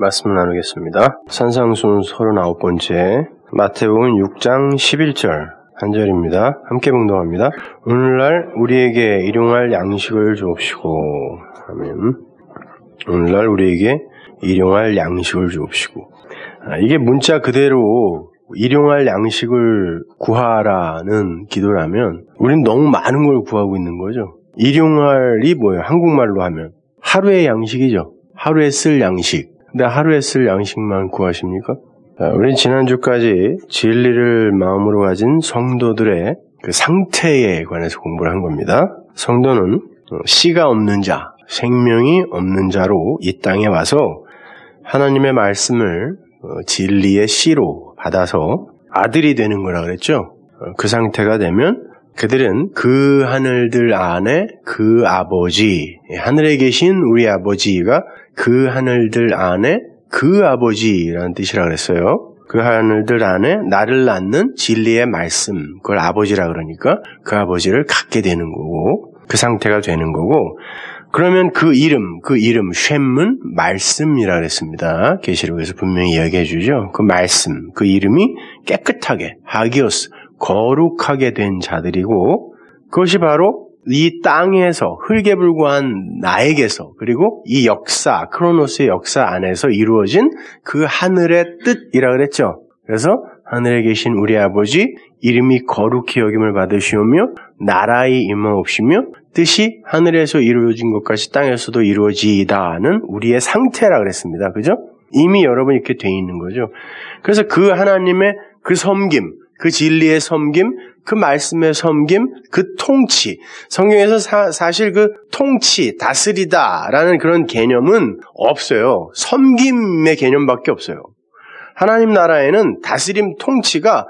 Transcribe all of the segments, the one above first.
말씀을 나누겠습니다. 산상순 39번째 마태복음 6장 11절 한 절입니다. 함께 봉독합니다. 오늘날 우리에게 일용할 양식을 주옵시고. 아멘. 오늘날 우리에게 일용할 양식을 주옵시고. 이게 문자 그대로 일용할 양식을 구하라는 기도라면 우린 너무 많은 걸 구하고 있는 거죠. 일용할이 뭐예요? 한국말로 하면 하루의 양식이죠. 하루에 쓸 양식. 근데 하루에 쓸 양식만 구하십니까? 우린 지난주까지 진리를 마음으로 가진 성도들의 그 상태에 관해서 공부를 한 겁니다. 성도는 씨가 없는 자, 생명이 없는 자로 이 땅에 와서 하나님의 말씀을 진리의 씨로 받아서 아들이 되는 거라 그랬죠. 그 상태가 되면 그들은 그 하늘들 안에 그 아버지, 하늘에 계신 우리 아버지가 그 하늘들 안에 그 아버지라는 뜻이라 그랬어요. 그 하늘들 안에 나를 낳는 진리의 말씀, 그걸 아버지라 그러니까 그 아버지를 갖게 되는 거고 그 상태가 되는 거고 그러면 그 이름 쉔은 말씀이라 그랬습니다. 계시록에서 분명히 이야기해 주죠. 그 말씀, 그 이름이 깨끗하게 하기오스, 거룩하게 된 자들이고 그것이 바로 이 땅에서 흙에 불과한 나에게서 그리고 이 역사, 크로노스의 역사 안에서 이루어진 그 하늘의 뜻이라 그랬죠. 그래서 하늘에 계신 우리 아버지 이름이 거룩히 여김을 받으시오며 나라의 임하옵시며 뜻이 하늘에서 이루어진 것까지 땅에서도 이루어지이다는 우리의 상태라 그랬습니다. 그죠? 이미 여러분 이렇게 돼 있는 거죠. 그래서 그 하나님의 그 섬김, 그 진리의 섬김, 그 말씀의 섬김, 그 통치. 성경에서 사실 그 통치, 다스리다라는 그런 개념은 없어요. 섬김의 개념밖에 없어요. 하나님 나라에는 다스림, 통치가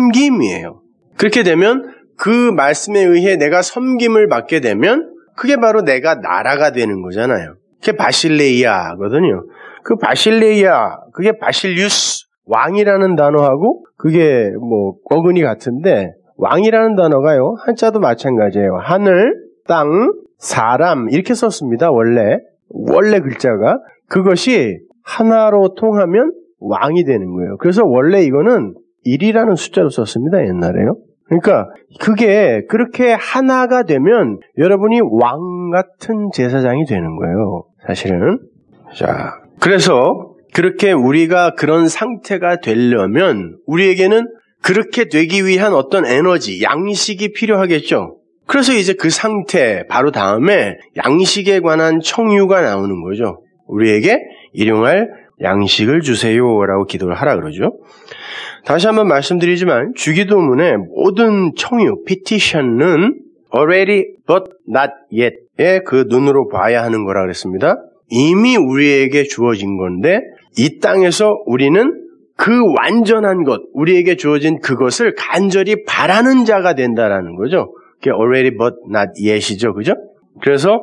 섬김이에요. 그렇게 되면 그 말씀에 의해 내가 섬김을 받게 되면 그게 바로 내가 나라가 되는 거잖아요. 그게 바실레이아거든요. 그 바실레이아, 그게 바실리우스, 왕이라는 단어하고 그게 어근이 같은데 왕이라는 단어가요. 한자도 마찬가지예요. 하늘, 땅, 사람 이렇게 썼습니다. 원래 글자가. 그것이 하나로 통하면 왕이 되는 거예요. 그래서 원래 이거는 1이라는 숫자로 썼습니다. 옛날에요. 그러니까 그게 그렇게 하나가 되면 여러분이 왕 같은 제사장이 되는 거예요. 사실은. 자, 그래서 그렇게 우리가 그런 상태가 되려면 우리에게는 그렇게 되기 위한 어떤 에너지, 양식이 필요하겠죠. 그래서 이제 그 상태 바로 다음에 양식에 관한 청유가 나오는 거죠. 우리에게 일용할 양식을 주세요라고 기도를 하라 그러죠. 다시 한번 말씀드리지만 주기도문의 모든 청유, petition은 already but not yet의 그 눈으로 봐야 하는 거라 그랬습니다. 이미 우리에게 주어진 건데 이 땅에서 우리는 그 완전한 것, 우리에게 주어진 그것을 간절히 바라는 자가 된다라는 거죠. 그게 already but not yet이죠. 그죠? 그래서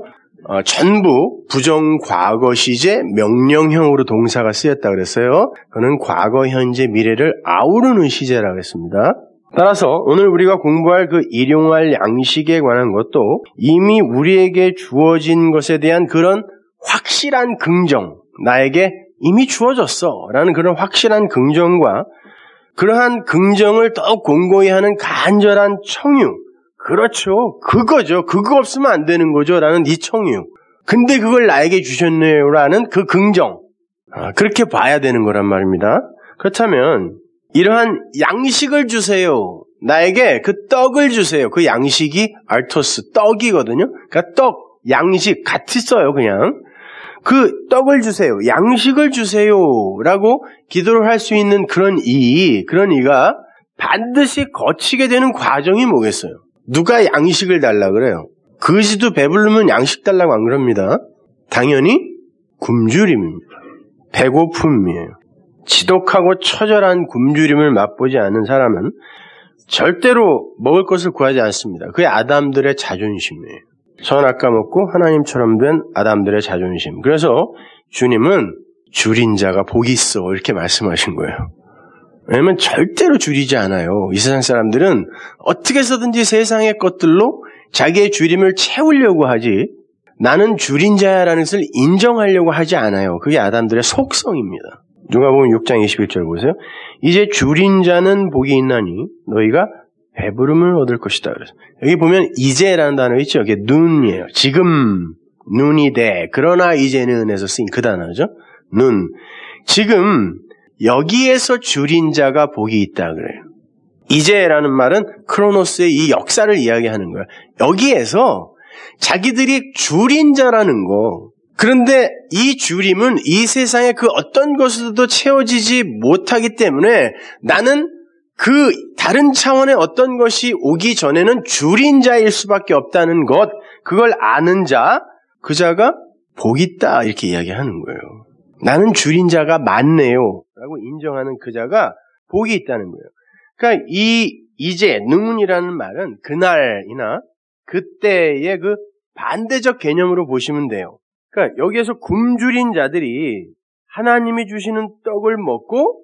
전부 부정 과거 시제 명령형으로 동사가 쓰였다 그랬어요. 그는 과거, 현재, 미래를 아우르는 시제라고 했습니다. 따라서 오늘 우리가 공부할 그 일용할 양식에 관한 것도 이미 우리에게 주어진 것에 대한 그런 확실한 긍정, 나에게 이미 주어졌어 라는 그런 확실한 긍정과 그러한 긍정을 더욱 공고히 하는 간절한 청유, 그렇죠. 그거죠. 그거 없으면 안 되는 거죠. 라는 이 청유. 근데 그걸 나에게 주셨네요. 라는 그 긍정. 그렇게 봐야 되는 거란 말입니다. 그렇다면 이러한 양식을 주세요. 나에게 그 떡을 주세요. 그 양식이 알토스, 떡이거든요. 그러니까 떡, 양식 같이 써요. 그냥. 그 떡을 주세요. 양식을 주세요. 라고 기도를 할 수 있는 그런 이가 반드시 거치게 되는 과정이 뭐겠어요? 누가 양식을 달라 그래요? 그지도 배부르면 양식 달라고 안 그럽니다. 당연히 굶주림입니다. 배고픔이에요. 지독하고 처절한 굶주림을 맛보지 않는 사람은 절대로 먹을 것을 구하지 않습니다. 그게 아담들의 자존심이에요. 선악과 먹고 하나님처럼 된 아담들의 자존심. 그래서 주님은 줄인 자가 복이 있어 이렇게 말씀하신 거예요. 왜냐면 절대로 줄이지 않아요. 이 세상 사람들은 어떻게 해서든지 세상의 것들로 자기의 줄임을 채우려고 하지 나는 줄인 자야라는 것을 인정하려고 하지 않아요. 그게 아담들의 속성입니다. 누가복음 6장 21절 보세요. 이제 줄인 자는 복이 있나니 너희가 배부름을 얻을 것이다. 그래서 여기 보면 이제라는 단어 있죠. 이게 눈이에요. 지금 눈이 돼. 그러나 이제는에서 쓰인 그 단어죠. 눈. 지금 여기에서 줄인 자가 복이 있다 그래요. 이제라는 말은 크로노스의 이 역사를 이야기하는 거예요. 여기에서 자기들이 줄인 자라는 거. 그런데 이 줄임은 이 세상의 그 어떤 것으로도 채워지지 못하기 때문에 나는 그 다른 차원의 어떤 것이 오기 전에는 줄인 자일 수밖에 없다는 것, 그걸 아는 자, 그 자가 복 있다 이렇게 이야기하는 거예요. 나는 줄인 자가 맞네요 라고 인정하는 그 자가 복이 있다는 거예요. 그러니까 이제 능운이라는 말은 그날이나 그때의 그 반대적 개념으로 보시면 돼요. 그러니까 여기에서 굶주린 자들이 하나님이 주시는 떡을 먹고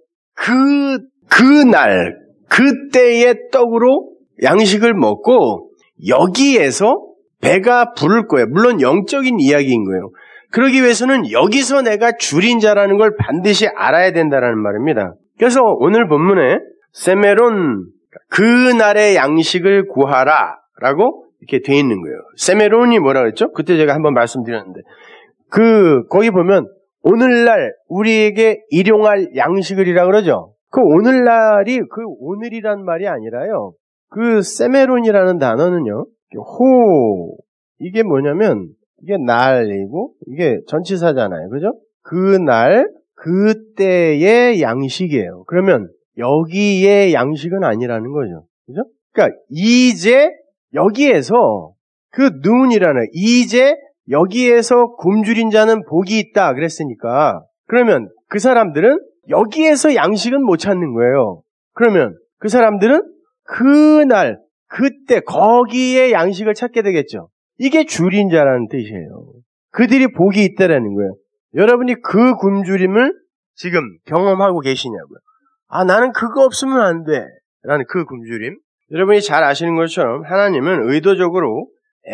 그날 그때의 떡으로 양식을 먹고 여기에서 배가 부를 거예요. 물론 영적인 이야기인 거예요. 그러기 위해서는 여기서 내가 줄인 자라는 걸 반드시 알아야 된다는 말입니다. 그래서 오늘 본문에 세메론, 그날의 양식을 구하라 라고 이렇게 돼 있는 거예요. 세메론이 뭐라 그랬죠? 그때 제가 한번 말씀드렸는데 거기 보면 오늘날 우리에게 일용할 양식을이라 그러죠. 그 오늘날이 그 오늘이란 말이 아니라요. 그 세메론이라는 단어는요. 이게 뭐냐면 이게 날이고 이게 전치사잖아요. 그죠? 그날 그때의 양식이에요. 그러면 여기의 양식은 아니라는 거죠. 그죠? 그러니까 이제 여기에서 그 눈이라는 이제 여기에서 굶주린 자는 복이 있다 그랬으니까 그러면 그 사람들은 여기에서 양식은 못 찾는 거예요. 그러면 그 사람들은 그날 그때 거기에 양식을 찾게 되겠죠. 이게 줄인 자라는 뜻이에요. 그들이 복이 있다라는 거예요. 여러분이 그 굶주림을 지금 경험하고 계시냐고요. 나는 그거 없으면 안 돼 라는 그 굶주림. 여러분이 잘 아시는 것처럼 하나님은 의도적으로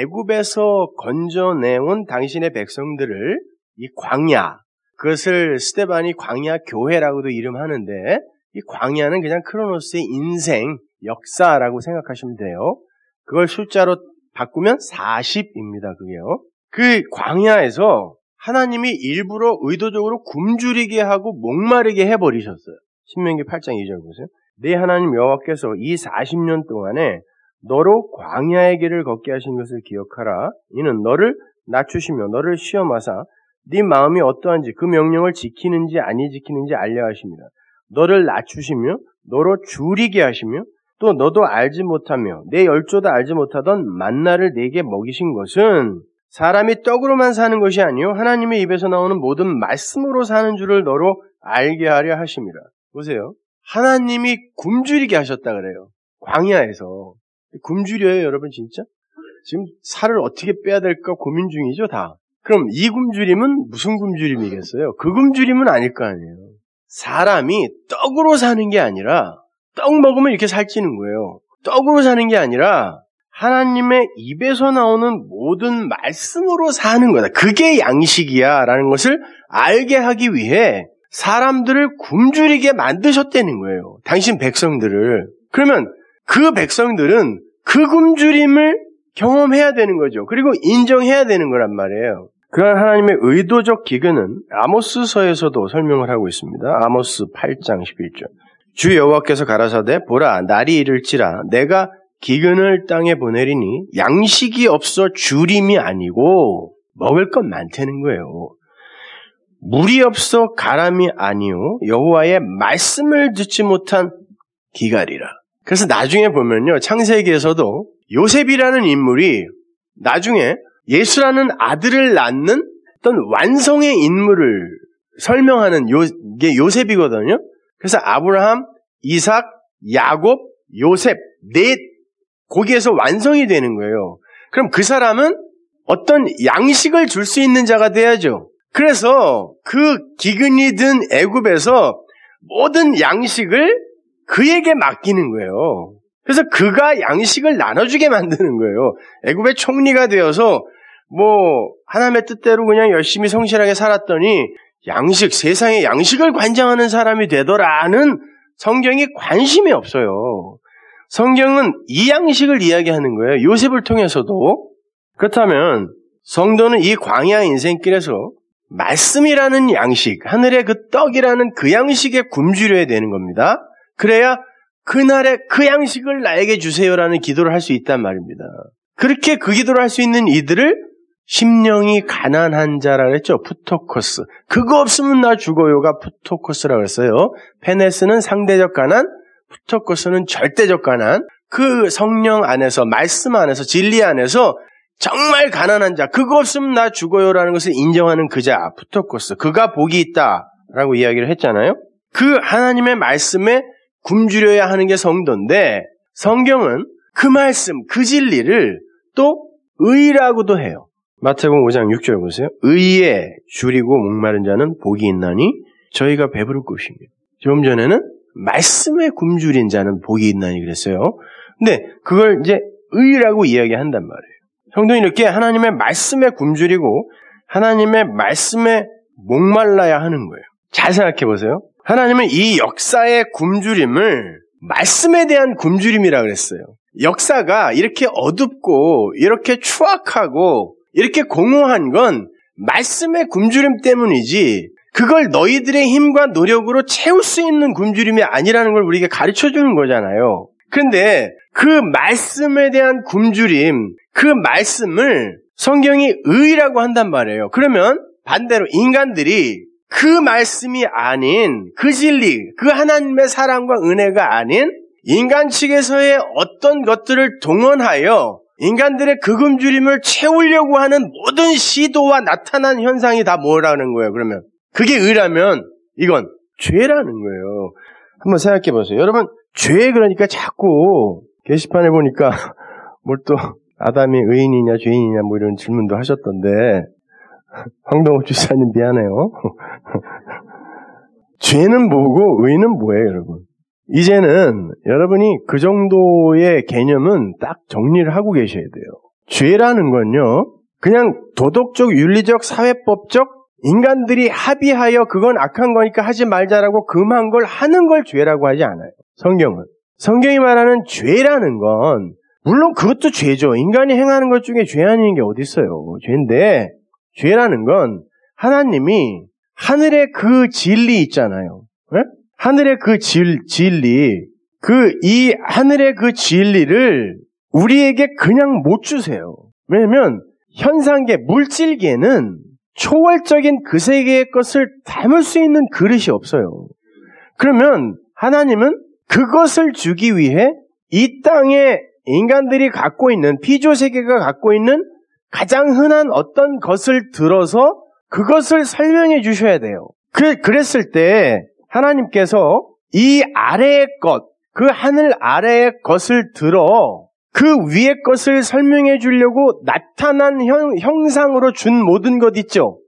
애굽에서 건져내온 당신의 백성들을 이 광야, 그것을 스데반이 광야 교회라고도 이름하는데 이 광야는 그냥 크로노스의 인생, 역사라고 생각하시면 돼요. 그걸 숫자로 바꾸면 40입니다. 그게요. 그 광야에서 하나님이 일부러 의도적으로 굶주리게 하고 목마르게 해버리셨어요. 신명기 8장 2절 보세요. 네 하나님 여호와께서 이 40년 동안에 너로 광야의 길을 걷게 하신 것을 기억하라. 이는 너를 낮추시며 너를 시험하사 네 마음이 어떠한지 그 명령을 지키는지 아니 지키는지 알려 하십니다. 너를 낮추시며 너로 줄이게 하시며 또 너도 알지 못하며 내 열조도 알지 못하던 만나를 네게 먹이신 것은 사람이 떡으로만 사는 것이 아니요 하나님의 입에서 나오는 모든 말씀으로 사는 줄을 너로 알게 하려 하십니다. 보세요. 하나님이 굶주리게 하셨다 그래요. 광야에서. 굶주려요 여러분 진짜? 지금 살을 어떻게 빼야 될까 고민 중이죠 다. 그럼 이 굶주림은 무슨 굶주림이겠어요? 그 굶주림은 아닐 거 아니에요. 사람이 떡으로 사는 게 아니라 떡 먹으면 이렇게 살찌는 거예요. 떡으로 사는 게 아니라 하나님의 입에서 나오는 모든 말씀으로 사는 거다. 그게 양식이야 라는 것을 알게 하기 위해 사람들을 굶주리게 만드셨다는 거예요. 당신 백성들을. 그러면 그 백성들은 그 굶주림을 경험해야 되는 거죠. 그리고 인정해야 되는 거란 말이에요. 그런 하나님의 의도적 기근은 아모스서에서도 설명을 하고 있습니다. 아모스 8장 11절. 주 여호와께서 가라사대 보라 날이 이를지라 내가 기근을 땅에 보내리니 양식이 없어 줄임이 아니고 먹을 것 많다는 거예요. 물이 없어 가람이 아니요 여호와의 말씀을 듣지 못한 기갈이라. 그래서 나중에 보면요 창세기에서도 요셉이라는 인물이 나중에 예수라는 아들을 낳는 어떤 완성의 인물을 설명하는 이게 요셉이거든요. 그래서 아브라함, 이삭, 야곱, 요셉 거기에서 완성이 되는 거예요. 그럼 그 사람은 어떤 양식을 줄 수 있는 자가 돼야죠. 그래서 그 기근이 든 애굽에서 모든 양식을 그에게 맡기는 거예요. 그래서 그가 양식을 나눠주게 만드는 거예요. 애굽의 총리가 되어서 하나님의 뜻대로 그냥 열심히 성실하게 살았더니 세상의 양식을 관장하는 사람이 되더라는 성경이 관심이 없어요. 성경은 이 양식을 이야기하는 거예요. 요셉을 통해서도. 그렇다면 성도는 이 광야 인생길에서 말씀이라는 양식, 하늘의 그 떡이라는 그 양식에 굶주려야 되는 겁니다. 그래야 그날의 그 양식을 나에게 주세요라는 기도를 할 수 있단 말입니다. 그렇게 그 기도를 할 수 있는 이들을 심령이 가난한 자라 그랬죠. 푸토코스. 그거 없으면 나 죽어요가 푸토코스라고 했어요. 페네스는 상대적 가난, 푸토코스는 절대적 가난. 그 성령 안에서, 말씀 안에서, 진리 안에서 정말 가난한 자, 그거 없으면 나 죽어요라는 것을 인정하는 그 자, 푸토코스. 그가 복이 있다라고 이야기를 했잖아요. 그 하나님의 말씀에 굶주려야 하는 게 성도인데, 성경은 그 말씀, 그 진리를 또 의라고도 해요. 마태복음 5장 6절 보세요. 의에 줄이고 목마른 자는 복이 있나니 저희가 배부를 것입니다. 좀 전에는 말씀에 굶주린 자는 복이 있나니 그랬어요. 근데 그걸 이제 의라고 이야기한단 말이에요. 성도는 이렇게 하나님의 말씀에 굶주리고 하나님의 말씀에 목말라야 하는 거예요. 잘 생각해 보세요. 하나님은 이 역사의 굶주림을 말씀에 대한 굶주림이라 그랬어요. 역사가 이렇게 어둡고 이렇게 추악하고 이렇게 공허한 건 말씀의 굶주림 때문이지 그걸 너희들의 힘과 노력으로 채울 수 있는 굶주림이 아니라는 걸 우리에게 가르쳐주는 거잖아요. 그런데 그 말씀에 대한 굶주림, 그 말씀을 성경이 의라고 한단 말이에요. 그러면 반대로 인간들이 그 말씀이 아닌 그 진리, 그 하나님의 사랑과 은혜가 아닌 인간 측에서의 어떤 것들을 동원하여 인간들의 그 굶주림을 채우려고 하는 모든 시도와 나타난 현상이 다 뭐라는 거예요, 그러면? 그게 의라면 이건 죄라는 거예요. 한번 생각해 보세요. 여러분, 죄 그러니까 자꾸 게시판에 보니까 뭘 또 아담이 의인이냐 죄인이냐 뭐 이런 질문도 하셨던데 황동호 주사님 미안해요. 죄는 뭐고 의는 뭐예요, 여러분? 이제는 여러분이 그 정도의 개념은 딱 정리를 하고 계셔야 돼요. 죄라는 건요, 그냥 도덕적, 윤리적, 사회법적 인간들이 합의하여 그건 악한 거니까 하지 말자라고 금한 걸 하는 걸 죄라고 하지 않아요. 성경은. 성경이 말하는 죄라는 건 물론 그것도 죄죠. 인간이 행하는 것 중에 죄 아닌 게 어디 있어요. 죄인데 죄라는 건 하나님이 하늘의 그 진리 있잖아요. 네? 하늘의 그 진리, 이 하늘의 그 진리를 우리에게 그냥 못 주세요. 왜냐면 현상계, 물질계는 초월적인 그 세계의 것을 담을 수 있는 그릇이 없어요. 그러면 하나님은 그것을 주기 위해 이 땅에 인간들이 갖고 있는, 피조세계가 갖고 있는 가장 흔한 어떤 것을 들어서 그것을 설명해 주셔야 돼요. 그랬을 때 하나님께서 이 아래의 것, 그 하늘 아래의 것을 들어 그 위의 것을 설명해 주려고 나타난 형상으로 준 모든 것 있죠.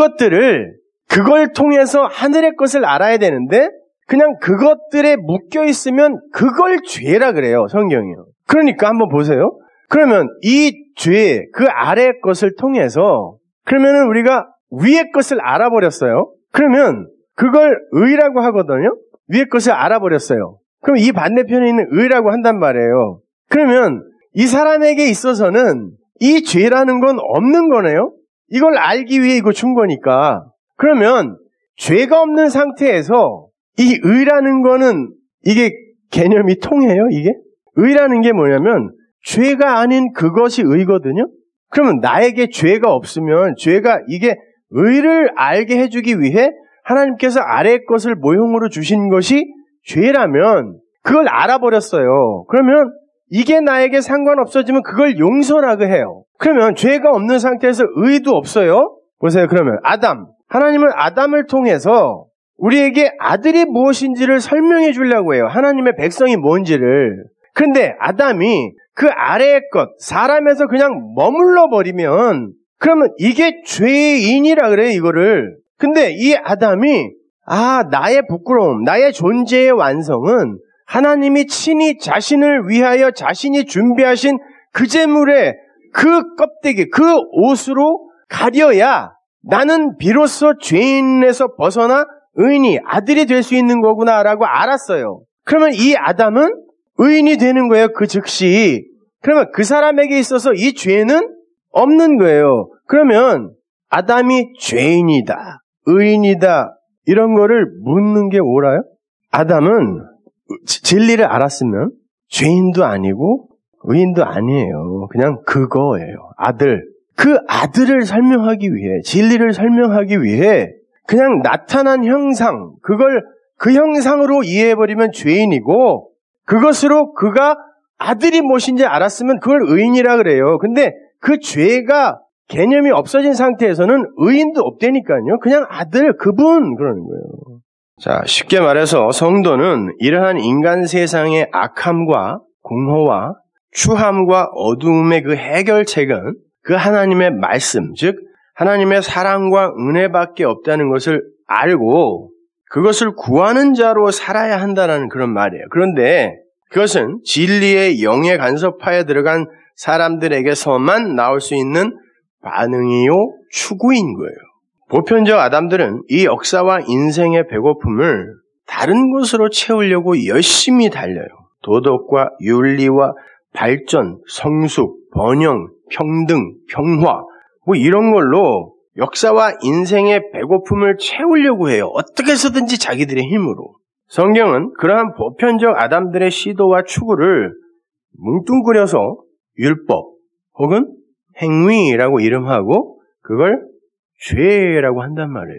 그걸 통해서 하늘의 것을 알아야 되는데 그냥 그것들에 묶여 있으면 그걸 죄라 그래요, 성경이요. 그러니까 한번 보세요. 그러면 이 죄, 그 아래의 것을 통해서 그러면은 우리가 위의 것을 알아버렸어요. 그러면 그걸 의라고 하거든요. 위의 것을 알아버렸어요. 그럼 이 반대편에 있는 의라고 한단 말이에요. 그러면 이 사람에게 있어서는 이 죄라는 건 없는 거네요. 이걸 알기 위해 이거 준 거니까. 그러면 죄가 없는 상태에서 이 의라는 거는 이게 개념이 통해요, 이게? 의라는 게 뭐냐면 죄가 아닌 그것이 의거든요. 그러면 나에게 죄가 없으면 이게 의를 알게 해주기 위해 하나님께서 아래의 것을 모형으로 주신 것이 죄라면 그걸 알아버렸어요. 그러면 이게 나에게 상관없어지면 그걸 용서라고 해요. 그러면 죄가 없는 상태에서 의도 없어요. 보세요. 그러면 하나님은 아담을 통해서 우리에게 아들이 무엇인지를 설명해 주려고 해요. 하나님의 백성이 뭔지를. 근데 아담이 그 아래의 것, 사람에서 그냥 머물러 버리면 그러면 이게 죄인이라 그래요, 이거를. 근데 이 아담이 나의 부끄러움, 나의 존재의 완성은 하나님이 친히 자신을 위하여 자신이 준비하신 그 제물에 그 껍데기, 그 옷으로 가려야 나는 비로소 죄인에서 벗어나 의인이 아들이 될 수 있는 거구나라고 알았어요. 그러면 이 아담은 의인이 되는 거예요. 그 즉시. 그러면 그 사람에게 있어서 이 죄는 없는 거예요. 그러면 아담이 죄인이다, 의인이다 이런 거를 묻는 게 옳아요? 아담은 진리를 알았으면 죄인도 아니고 의인도 아니에요. 그냥 그거예요. 아들. 그 아들을 설명하기 위해, 진리를 설명하기 위해 그냥 나타난 형상, 그걸 그 형상으로 이해해버리면 죄인이고, 그것으로 그가 아들이 무엇인지 알았으면 그걸 의인이라 그래요. 근데 그 죄가 개념이 없어진 상태에서는 의인도 없다니까요. 그냥 아들, 그분 그러는 거예요. 자, 쉽게 말해서 성도는 이러한 인간 세상의 악함과 공허와 추함과 어두움의 그 해결책은 그 하나님의 말씀, 즉 하나님의 사랑과 은혜밖에 없다는 것을 알고 그것을 구하는 자로 살아야 한다는 그런 말이에요. 그런데 그것은 진리의 영의 간섭하에 들어간 사람들에게서만 나올 수 있는 반응이요, 추구인 거예요. 보편적 아담들은 이 역사와 인생의 배고픔을 다른 것으로 채우려고 열심히 달려요. 도덕과 윤리와 발전, 성숙, 번영, 평등, 평화 뭐 이런 걸로 역사와 인생의 배고픔을 채우려고 해요. 어떻게 해서든지 자기들의 힘으로. 성경은 그러한 보편적 아담들의 시도와 추구를 뭉뚱그려서 율법 혹은 행위라고 이름하고 그걸 죄라고 한단 말이에요.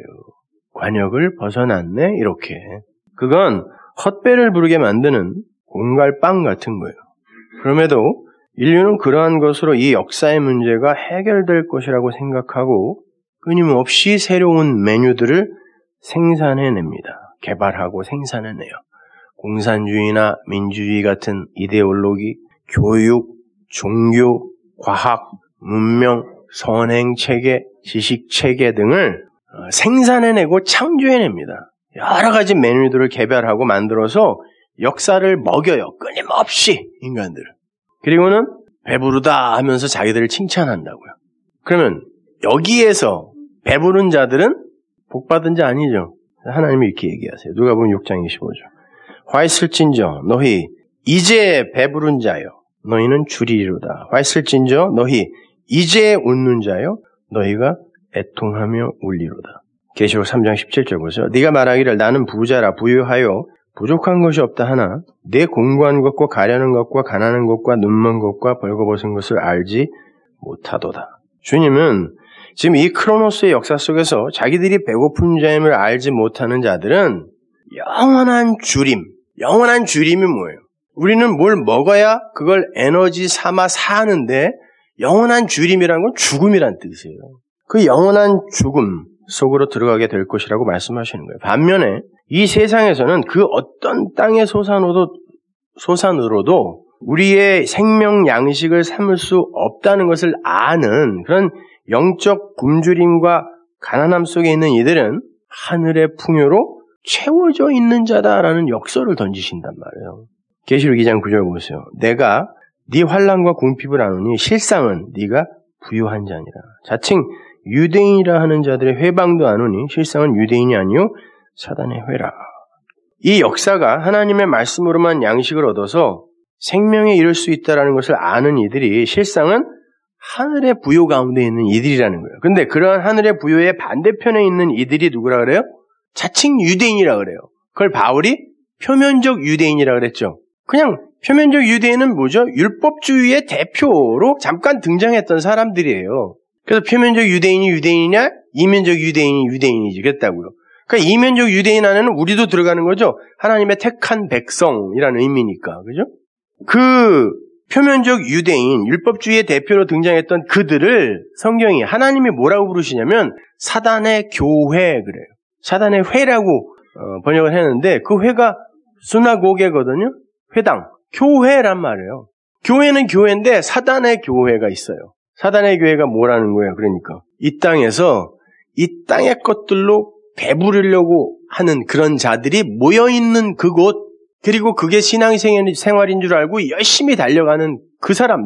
관역을 벗어났네 이렇게. 그건 헛배를 부르게 만드는 공갈빵 같은 거예요. 그럼에도 인류는 그러한 것으로 이 역사의 문제가 해결될 것이라고 생각하고 끊임없이 새로운 메뉴들을 생산해냅니다. 개발하고 생산해내요. 공산주의나 민주주의 같은 이데올로기, 교육, 종교, 과학, 문명, 선행체계, 지식체계 등을 생산해내고 창조해냅니다. 여러 가지 메뉴들을 개발하고 만들어서 역사를 먹여요. 끊임없이 인간들. 그리고는 배부르다 하면서 자기들을 칭찬한다고요. 그러면 여기에서 배부른 자들은 복받은 자 아니죠. 하나님이 이렇게 얘기하세요. 누가복음 6장 25절. 화 있을진저 너희 이제 배부른 자여 너희는 주리리로다. 화 있을진저 너희 이제 웃는 자여 너희가 애통하며 울리로다. 계시록 3장 17절 보세요. 네가 말하기를 나는 부자라 부유하여 부족한 것이 없다 하나 내 공고한 것과 가려는 것과 가난한 것과 눈먼 것과 벌거벗은 것을 알지 못하도다. 주님은 지금 이 크로노스의 역사 속에서 자기들이 배고픈 자임을 알지 못하는 자들은 영원한 주림이 뭐예요? 우리는 뭘 먹어야 그걸 에너지 삼아 사는데 영원한 주림이라는 건 죽음이란 뜻이에요. 그 영원한 죽음 속으로 들어가게 될 것이라고 말씀하시는 거예요. 반면에 이 세상에서는 그 어떤 땅의 소산으로도 우리의 생명 양식을 삼을 수 없다는 것을 아는 그런 영적 굶주림과 가난함 속에 있는 이들은 하늘의 풍요로 채워져 있는 자다라는 역설을 던지신단 말이에요. 계시록 2장 9절 보세요. 내가 네 환난과 궁핍을 아노니 실상은 네가 부유한 자니라. 자칭 유대인이라 하는 자들의 회방도 아노니 실상은 유대인이 아니요 사단의 회라. 이 역사가 하나님의 말씀으로만 양식을 얻어서 생명에 이를 수 있다는 것을 아는 이들이 실상은 하늘의 부요 가운데 있는 이들이라는 거예요. 그런데 그러한 하늘의 부요의 반대편에 있는 이들이 누구라 그래요? 자칭 유대인이라 그래요. 그걸 바울이 표면적 유대인이라 그랬죠. 그냥 표면적 유대인은 뭐죠? 율법주의의 대표로 잠깐 등장했던 사람들이에요. 그래서 표면적 유대인이 유대인이냐? 이면적 유대인이 유대인이지 그랬다고요. 그러니까 이면적 유대인 안에는 우리도 들어가는 거죠. 하나님의 택한 백성이라는 의미니까. 그죠? 그 표면적 유대인, 율법주의의 대표로 등장했던 그들을 성경이 하나님이 뭐라고 부르시냐면 사단의 교회 그래요. 사단의 회라고 번역을 했는데 그 회가 수나고게거든요. 회당, 교회란 말이에요. 교회는 교회인데 사단의 교회가 있어요. 사단의 교회가 뭐라는 거예요? 그러니까 이 땅에서 이 땅의 것들로 배부르려고 하는 그런 자들이 모여있는 그곳, 그리고 그게 신앙생활인 줄 알고 열심히 달려가는 그 사람들,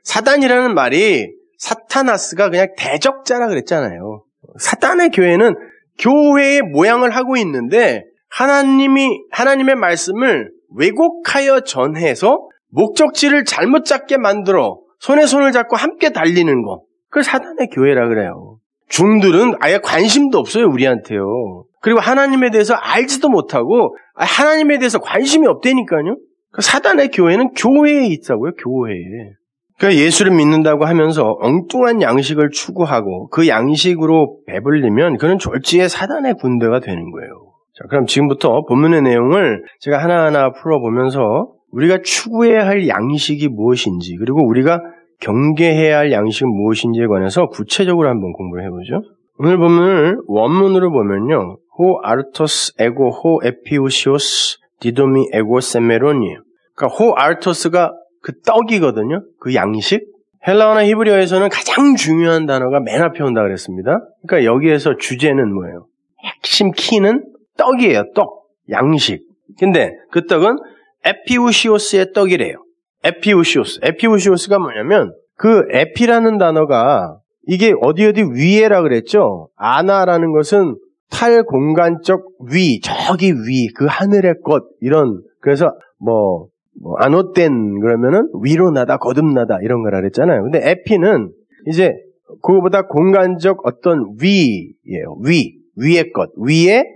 사단이라는 말이 사타나스가 그냥 대적자라 그랬잖아요. 사단의 교회는 교회의 모양을 하고 있는데 하나님의 말씀을 왜곡하여 전해서 목적지를 잘못 잡게 만들어 손에 손을 잡고 함께 달리는 거. 그걸 사단의 교회라 그래요. 중들은 아예 관심도 없어요, 우리한테요. 그리고 하나님에 대해서 알지도 못하고 하나님에 대해서 관심이 없다니까요. 사단의 교회는 교회에 있다고요, 교회에. 그러니까 예수를 믿는다고 하면서 엉뚱한 양식을 추구하고 그 양식으로 배불리면 그는 졸지에 사단의 군대가 되는 거예요. 자, 그럼 지금부터 본문의 내용을 제가 하나하나 풀어보면서 우리가 추구해야 할 양식이 무엇인지 그리고 우리가 경계해야 할 양식은 무엇인지에 관해서 구체적으로 한번 공부를 해보죠. 오늘 본문을 원문으로 보면요. 호 아르토스 에고 호 에피우시오스 디도미 에고 세메론이에요. 그러니까 호 아르토스가 그 떡이거든요. 그 양식. 헬라어나 히브리어에서는 가장 중요한 단어가 맨 앞에 온다 그랬습니다. 그러니까 여기에서 주제는 뭐예요? 핵심 키는 떡이에요. 떡. 양식. 근데 그 떡은 에피우시오스의 떡이래요. 에피우시오스. 에피우시오스가 뭐냐면 그 에피라는 단어가 이게 어디 위에라 그랬죠? 아나라는 것은 탈공간적 위, 저기 위, 그 하늘의 것 이런 그래서 아노텐 그러면은 위로 나다, 거듭나다 이런 거라 그랬잖아요. 근데 에피는 이제 그거보다 공간적 어떤 위예요. 위의 것, 위의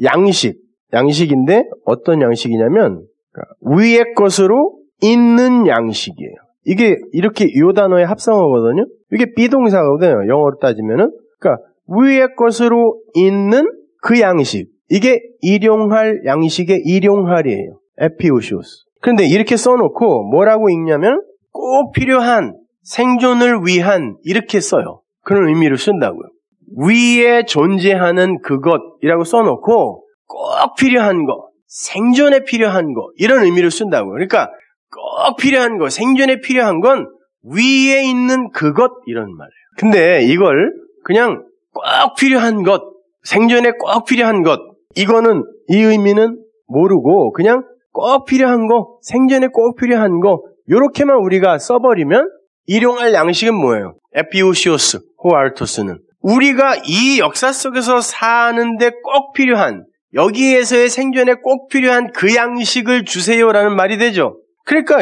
양식인데 어떤 양식이냐면 위의 것으로 있는 양식이에요. 이게 이렇게 이 단어의 합성어거든요. 이게 비동사거든요. 영어로 따지면은. 그러니까 위의 것으로 있는 그 양식. 이게 일용할 양식의 일용할이에요. 에피우시오스. 그런데 이렇게 써놓고 뭐라고 읽냐면 꼭 필요한 생존을 위한 이렇게 써요. 그런 의미로 쓴다고요. 위에 존재하는 그것이라고 써놓고 꼭 필요한 거, 생존에 필요한 거 이런 의미로 쓴다고요. 그러니까 꼭 필요한 거, 생존에 필요한 건 위에 있는 그것 이런 말이에요. 근데 이걸 그냥 꼭 필요한 것, 생존에 꼭 필요한 것 이거는 이 의미는 모르고 그냥 꼭 필요한 거, 생존에 꼭 필요한 거 이렇게만 우리가 써버리면 일용할 양식은 뭐예요? 에피우시오스, 호아르토스는 우리가 이 역사 속에서 사는데 꼭 필요한 여기에서의 생존에 꼭 필요한 그 양식을 주세요라는 말이 되죠. 그러니까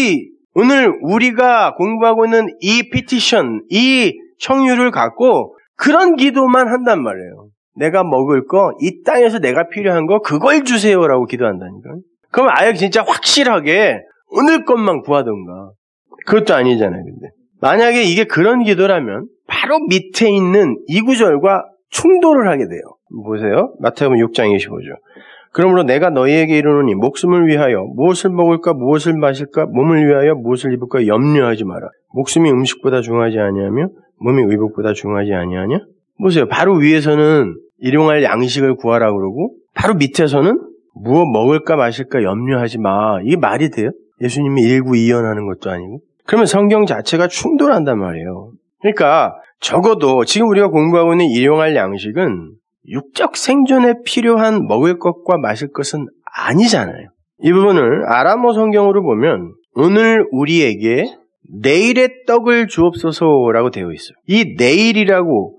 오늘 우리가 공부하고 있는 이 피티션, 이 청유를 갖고 그런 기도만 한단 말이에요. 내가 먹을 거, 이 땅에서 내가 필요한 거 그걸 주세요라고 기도한다니까. 그럼 아예 진짜 확실하게 오늘 것만 구하던가. 그것도 아니잖아요. 근데 만약에 이게 그런 기도라면 바로 밑에 있는 이 구절과 충돌을 하게 돼요. 보세요. 마태복음 6장 25절. 그러므로 내가 너희에게 이르노니 목숨을 위하여 무엇을 먹을까 무엇을 마실까 몸을 위하여 무엇을 입을까 염려하지 마라. 목숨이 음식보다 중하지 아니하며 몸이 의복보다 중하지 아니하냐? 보세요. 바로 위에서는 일용할 양식을 구하라고 그러고 바로 밑에서는 무엇 먹을까 마실까 염려하지 마. 이게 말이 돼요? 예수님이 일구이연하는 것도 아니고. 그러면 성경 자체가 충돌한단 말이에요. 그러니까 적어도 지금 우리가 공부하고 있는 일용할 양식은 육적 생존에 필요한 먹을 것과 마실 것은 아니잖아요. 이 부분을 아람어 성경으로 보면 오늘 우리에게 내일의 떡을 주옵소서라고 되어 있어요. 이 내일이라고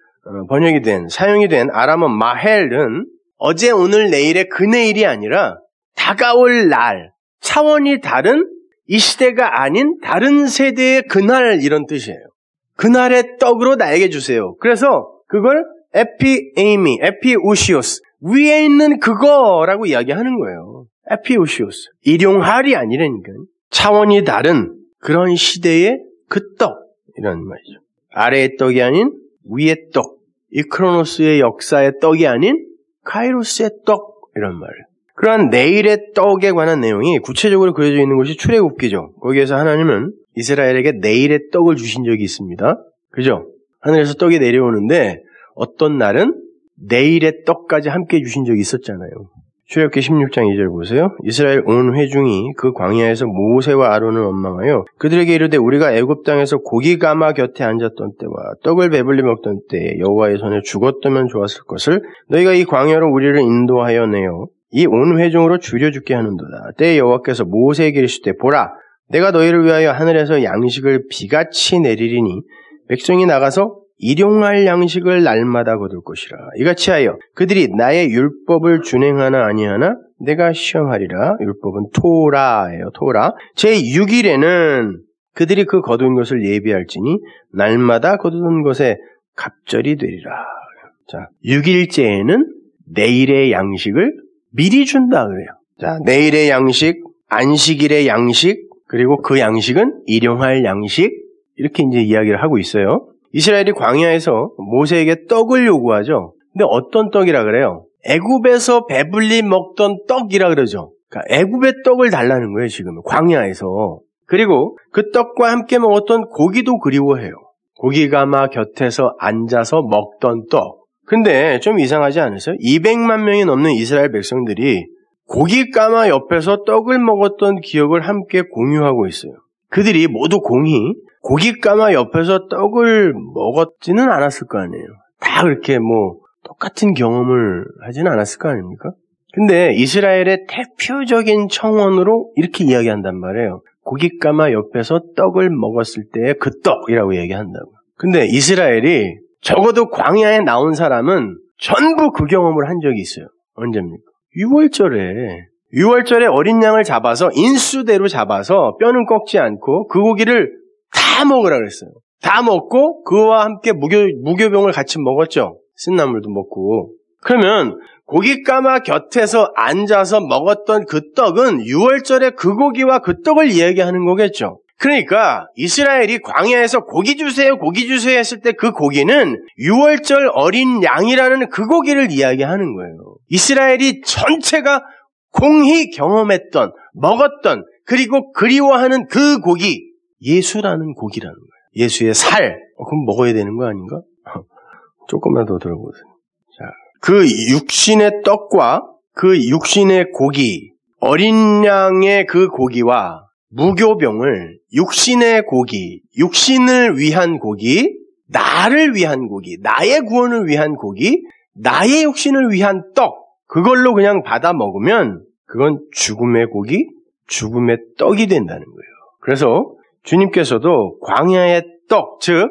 사용이 된 아람어 마헬은 어제 오늘 내일의 그 내일이 아니라 다가올 날, 차원이 다른 이 시대가 아닌 다른 세대의 그날 이런 뜻이에요. 그날의 떡으로 나에게 주세요. 그래서 그걸 에피우시오스 위에 있는 그거라고 이야기하는 거예요. 에피우시오스 일용할이 아니라니까요. 차원이 다른 그런 시대의 그 떡 이런 말이죠. 아래의 떡이 아닌 위의 떡, 이 크로노스의 역사의 떡이 아닌 카이로스의 떡 이런 말이에요. 그러한 내일의 떡에 관한 내용이 구체적으로 그려져 있는 것이 출애굽기죠. 거기에서 하나님은 이스라엘에게 내일의 떡을 주신 적이 있습니다. 그죠? 하늘에서 떡이 내려오는데 어떤 날은 내일의 떡까지 함께 주신 적이 있었잖아요. 출애굽기 16장 2절 보세요. 이스라엘 온 회중이 그 광야에서 모세와 아론을 원망하여 그들에게 이르되 우리가 애굽 땅에서 고기 가마 곁에 앉았던 때와 떡을 배불리 먹던 때에 여호와의 손에 죽었다면 좋았을 것을 너희가 이 광야로 우리를 인도하여 내어 이 온 회중으로 줄여 죽게 하는도다. 때에 여호와께서 모세에게 이르시되 보라 내가 너희를 위하여 하늘에서 양식을 비같이 내리리니 백성이 나가서 일용할 양식을 날마다 거둘 것이라. 이같이 하여 그들이 나의 율법을 준행하나 아니하나 내가 시험하리라. 율법은 토라예요. 토라. 제6일에는 그들이 그 거둔 것을 예비할지니 날마다 거둔 것에 갑절이 되리라. 자, 6일째에는 내일의 양식을 미리 준다 그래요. 자, 내일의 양식, 안식일의 양식, 그리고 그 양식은 일용할 양식, 이렇게 이제 이야기를 하고 있어요. 이스라엘이 광야에서 모세에게 떡을 요구하죠. 근데 어떤 떡이라 그래요? 애굽에서 배불리 먹던 떡이라 그러죠. 그러니까 애굽의 떡을 달라는 거예요, 지금 광야에서. 그리고 그 떡과 함께 먹었던 고기도 그리워해요. 고기가마 곁에서 앉아서 먹던 떡. 근데 좀 이상하지 않으세요? 200만 명이 넘는 이스라엘 백성들이 고기가마 옆에서 떡을 먹었던 기억을 함께 공유하고 있어요. 그들이 모두 공히 고기가마 옆에서 떡을 먹었지는 않았을 거 아니에요. 다 그렇게 똑같은 경험을 하지는 않았을 거 아닙니까? 근데 이스라엘의 대표적인 청원으로 이렇게 이야기한단 말이에요. 고기가마 옆에서 떡을 먹었을 때의 그 떡이라고 얘기한다고. 근데 이스라엘이 적어도 광야에 나온 사람은 전부 그 경험을 한 적이 있어요. 언제입니까? 6월절에 어린 양을 잡아서 인수대로 잡아서 뼈는 꺾지 않고 그 고기를 다 먹으라 그랬어요. 다 먹고 그와 함께 무교병을 같이 먹었죠. 쓴나물도 먹고. 그러면 고기가마 곁에서 앉아서 먹었던 그 떡은 6월절에 그 고기와 그 떡을 이야기하는 거겠죠. 그러니까 이스라엘이 광야에서 고기 주세요 했을 때 그 고기는 6월절 어린 양이라는 그 고기를 이야기하는 거예요. 이스라엘이 전체가 공히 경험했던, 먹었던, 그리고 그리워하는 그 고기, 예수라는 고기라는 거예요. 예수의 살. 그럼 먹어야 되는 거 아닌가? 조금만 더 들어보세요. 자, 그 육신의 떡과 그 육신의 고기, 어린 양의 그 고기와 무교병을 육신의 고기, 육신을 위한 고기, 나를 위한 고기, 나의 구원을 위한 고기, 나의 육신을 위한 떡, 그걸로 그냥 받아 먹으면 그건 죽음의 고기, 죽음의 떡이 된다는 거예요. 그래서 주님께서도 광야의 떡, 즉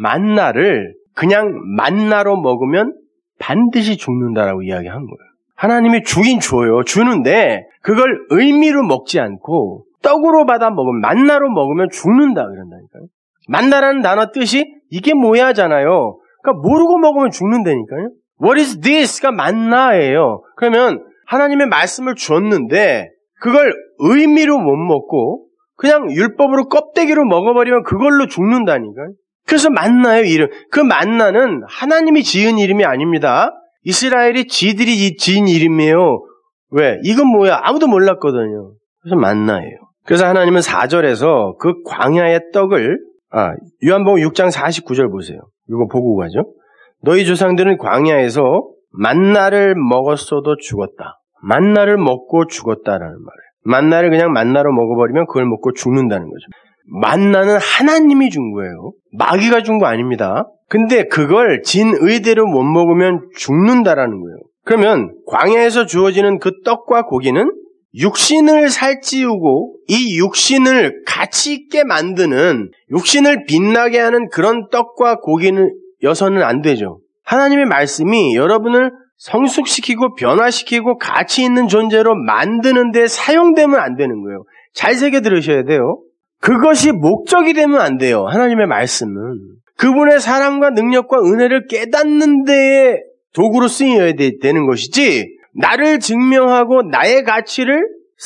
만나를 그냥 만나로 먹으면 반드시 죽는다라고 이야기한 거예요. 하나님이 주긴 줘요. 주는데 그걸 의미로 먹지 않고 떡으로 받아 먹으면, 만나로 먹으면 죽는다 그런다니까요. 만나라는 단어 뜻이 이게 뭐야잖아요. 그러니까 모르고 먹으면 죽는다니까요. What is this?가 만나예요. 그러면 하나님의 말씀을 줬는데 그걸 의미로 못 먹고 그냥 율법으로 껍데기로 먹어버리면 그걸로 죽는다니까요. 그래서 만나요, 이름. 그 만나는 하나님이 지은 이름이 아닙니다. 이스라엘이 지들이 지은 이름이에요. 왜? 이건 뭐야? 아무도 몰랐거든요. 그래서 만나예요. 그래서 하나님은 4절에서 그 광야의 떡을, 요한복음 6장 49절 보세요. 이거 보고 가죠. 너희 조상들은 광야에서 만나를 먹었어도 죽었다. 만나를 먹고 죽었다라는 말이에요. 만나를 그냥 만나로 먹어버리면 그걸 먹고 죽는다는 거죠. 만나는 하나님이 준 거예요. 마귀가 준 거 아닙니다. 근데 그걸 진의대로 못 먹으면 죽는다라는 거예요. 그러면 광야에서 주어지는 그 떡과 고기는 육신을 살찌우고 이 육신을 가치 있게 만드는, 육신을 빛나게 하는 그런 떡과 고기는 여서는 안 되죠. 하나님의 말씀이 여러분을 성숙시키고 변화시키고 가치 있는 존재로 만드는 데 사용되면 안 되는 거예요. 잘 새겨 들으셔야 돼요. 그것이 목적이 되면 안 돼요. 하나님의 말씀은 그분의 사랑과 능력과 은혜를 깨닫는 데에 도구로 쓰여야 되는 것이지, 나를 증명하고 나의 가치를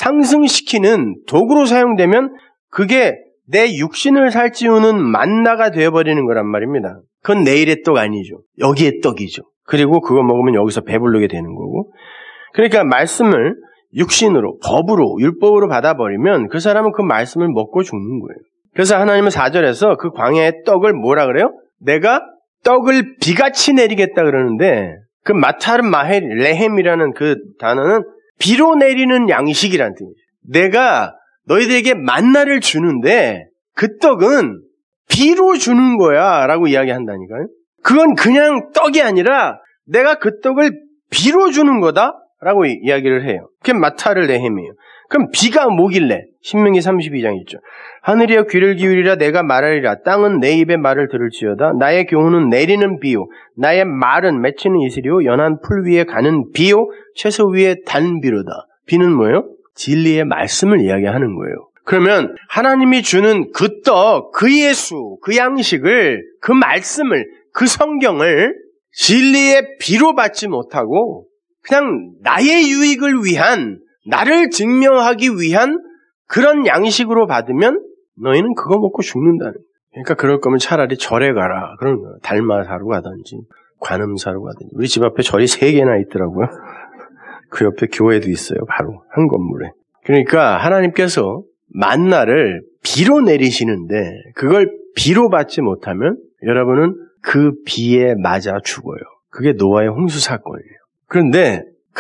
상승시키는 도구로 사용되면 그게 내 육신을 살찌우는 만나가 되어버리는 거란 말입니다. 그건 내일의 떡 아니죠. 여기의 떡이죠. 그리고 그거 먹으면 여기서 배부르게 되는 거고. 그러니까 말씀을 육신으로, 법으로, 율법으로 받아버리면 그 사람은 그 말씀을 먹고 죽는 거예요. 그래서 하나님은 4절에서 그 광야의 떡을 뭐라 그래요? 내가 떡을 비같이 내리겠다 그러는데, 그 마타르 레헴이라는 그 단어는 비로 내리는 양식이라는 뜻이에요. 내가 너희들에게 만나를 주는데 그 떡은 비로 주는 거야 라고 이야기한다니까요. 그건 그냥 떡이 아니라 내가 그 떡을 비로 주는 거다 라고 이야기를 해요. 그게 마타를 네헴이에요. 그럼 비가 뭐길래? 신명기 32장 있죠. 하늘이여 귀를 기울이라 내가 말하리라. 땅은 내 입의 말을 들을지어다. 나의 교훈은 내리는 비요. 나의 말은 맺히는 이슬이요. 연한 풀 위에 가는 비요. 채소 위에 단 비로다. 비는 뭐예요? 진리의 말씀을 이야기하는 거예요. 그러면 하나님이 주는 그 떡, 그 예수, 그 양식을, 그 말씀을, 그 성경을 진리의 비로 받지 못하고 그냥 나의 유익을 위한, 나를 증명하기 위한 그런 양식으로 받으면 너희는 그거 먹고 죽는다는 거예요. 그러니까 그럴 거면 차라리 절에 가라. 그런 거예요. 달마사로 가든지 관음사로 가든지. 우리 집 앞에 절이 3개나 있더라고요. 그 옆에 교회도 있어요. 바로 한 건물에. 그러니까 하나님께서 만나를 비로 내리시는데 그걸 비로 받지 못하면 여러분은 그 비에 맞아 죽어요. 그게 노아의 홍수 사건이에요. 그런데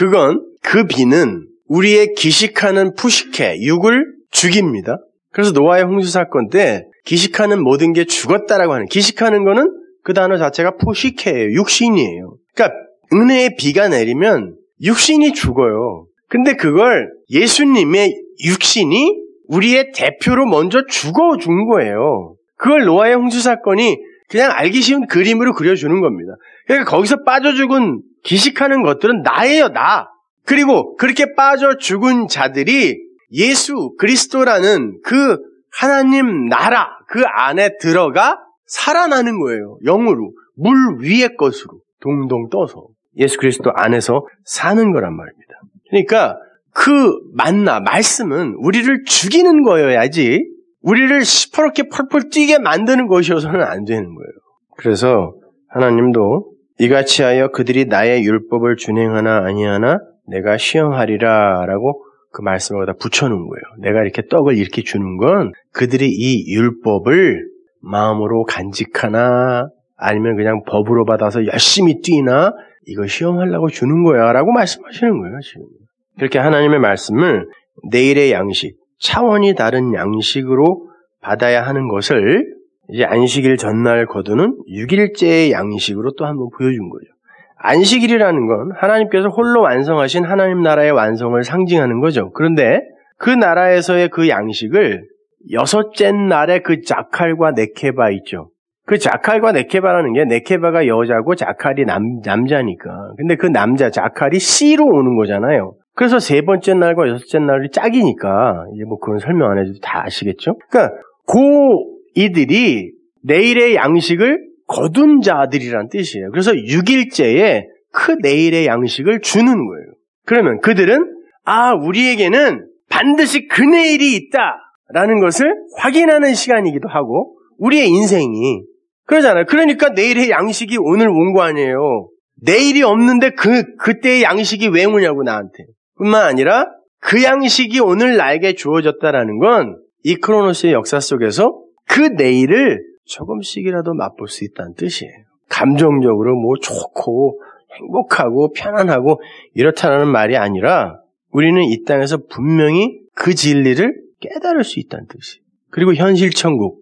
그 비는 우리의 기식하는 푸시케, 육을 죽입니다. 그래서 노아의 홍수 사건 때 기식하는 모든 게 죽었다라고 하는, 기식하는 거는 그 단어 자체가 푸시케예요. 육신이에요. 그러니까 은혜의 비가 내리면 육신이 죽어요. 근데 그걸 예수님의 육신이 우리의 대표로 먼저 죽어준 거예요. 그걸 노아의 홍수 사건이 그냥 알기 쉬운 그림으로 그려주는 겁니다. 그러니까 거기서 빠져 죽은 기식하는 것들은 나예요, 나. 그리고 그렇게 빠져 죽은 자들이 예수 그리스도라는 그 하나님 나라 그 안에 들어가 살아나는 거예요. 영으로, 물 위의 것으로 동동 떠서 예수 그리스도 안에서 사는 거란 말입니다. 그러니까 그 만나, 말씀은 우리를 죽이는 거여야지 우리를 시퍼렇게 펄펄 뛰게 만드는 것이어서는 안 되는 거예요. 그래서 하나님도 이같이 하여 그들이 나의 율법을 준행하나 아니하나 내가 시험하리라 라고 그 말씀을 거기다 붙여놓은 거예요. 내가 이렇게 떡을 이렇게 주는 건 그들이 이 율법을 마음으로 간직하나 아니면 그냥 법으로 받아서 열심히 뛰나 이거 시험하려고 주는 거야 라고 말씀하시는 거예요. 지금 그렇게 하나님의 말씀을 내일의 양식, 차원이 다른 양식으로 받아야 하는 것을 이제 안식일 전날 거두는 6일째의 양식으로 또 한번 보여준 거죠. 안식일이라는 건 하나님께서 홀로 완성하신 하나님 나라의 완성을 상징하는 거죠. 그런데 그 나라에서의 그 양식을 6째 날에 그 자칼과 네케바 있죠. 그 자칼과 네케바라는 게 네케바가 여자고 자칼이 남자니까. 근데 그 남자 자칼이 씨로 오는 거잖아요. 그래서 3번째 날과 6째 날이 짝이니까 이제 뭐 그건 설명 안 해도 다 아시겠죠? 그러니까 이들이 내일의 양식을 거둔 자들이란 뜻이에요. 그래서 6일째에 그 내일의 양식을 주는 거예요. 그러면 그들은 우리에게는 반드시 그 내일이 있다라는 것을 확인하는 시간이기도 하고 우리의 인생이 그러잖아요. 그러니까 내일의 양식이 오늘 온 거 아니에요. 내일이 없는데 그때의 양식이 왜 오냐고 나한테. 뿐만 아니라 그 양식이 오늘 나에게 주어졌다라는 건 이 크로노스의 역사 속에서 그 내일을 조금씩이라도 맛볼 수 있다는 뜻이에요. 감정적으로 뭐 좋고 행복하고 편안하고 이렇다는 말이 아니라 우리는 이 땅에서 분명히 그 진리를 깨달을 수 있다는 뜻이에요. 그리고 현실 천국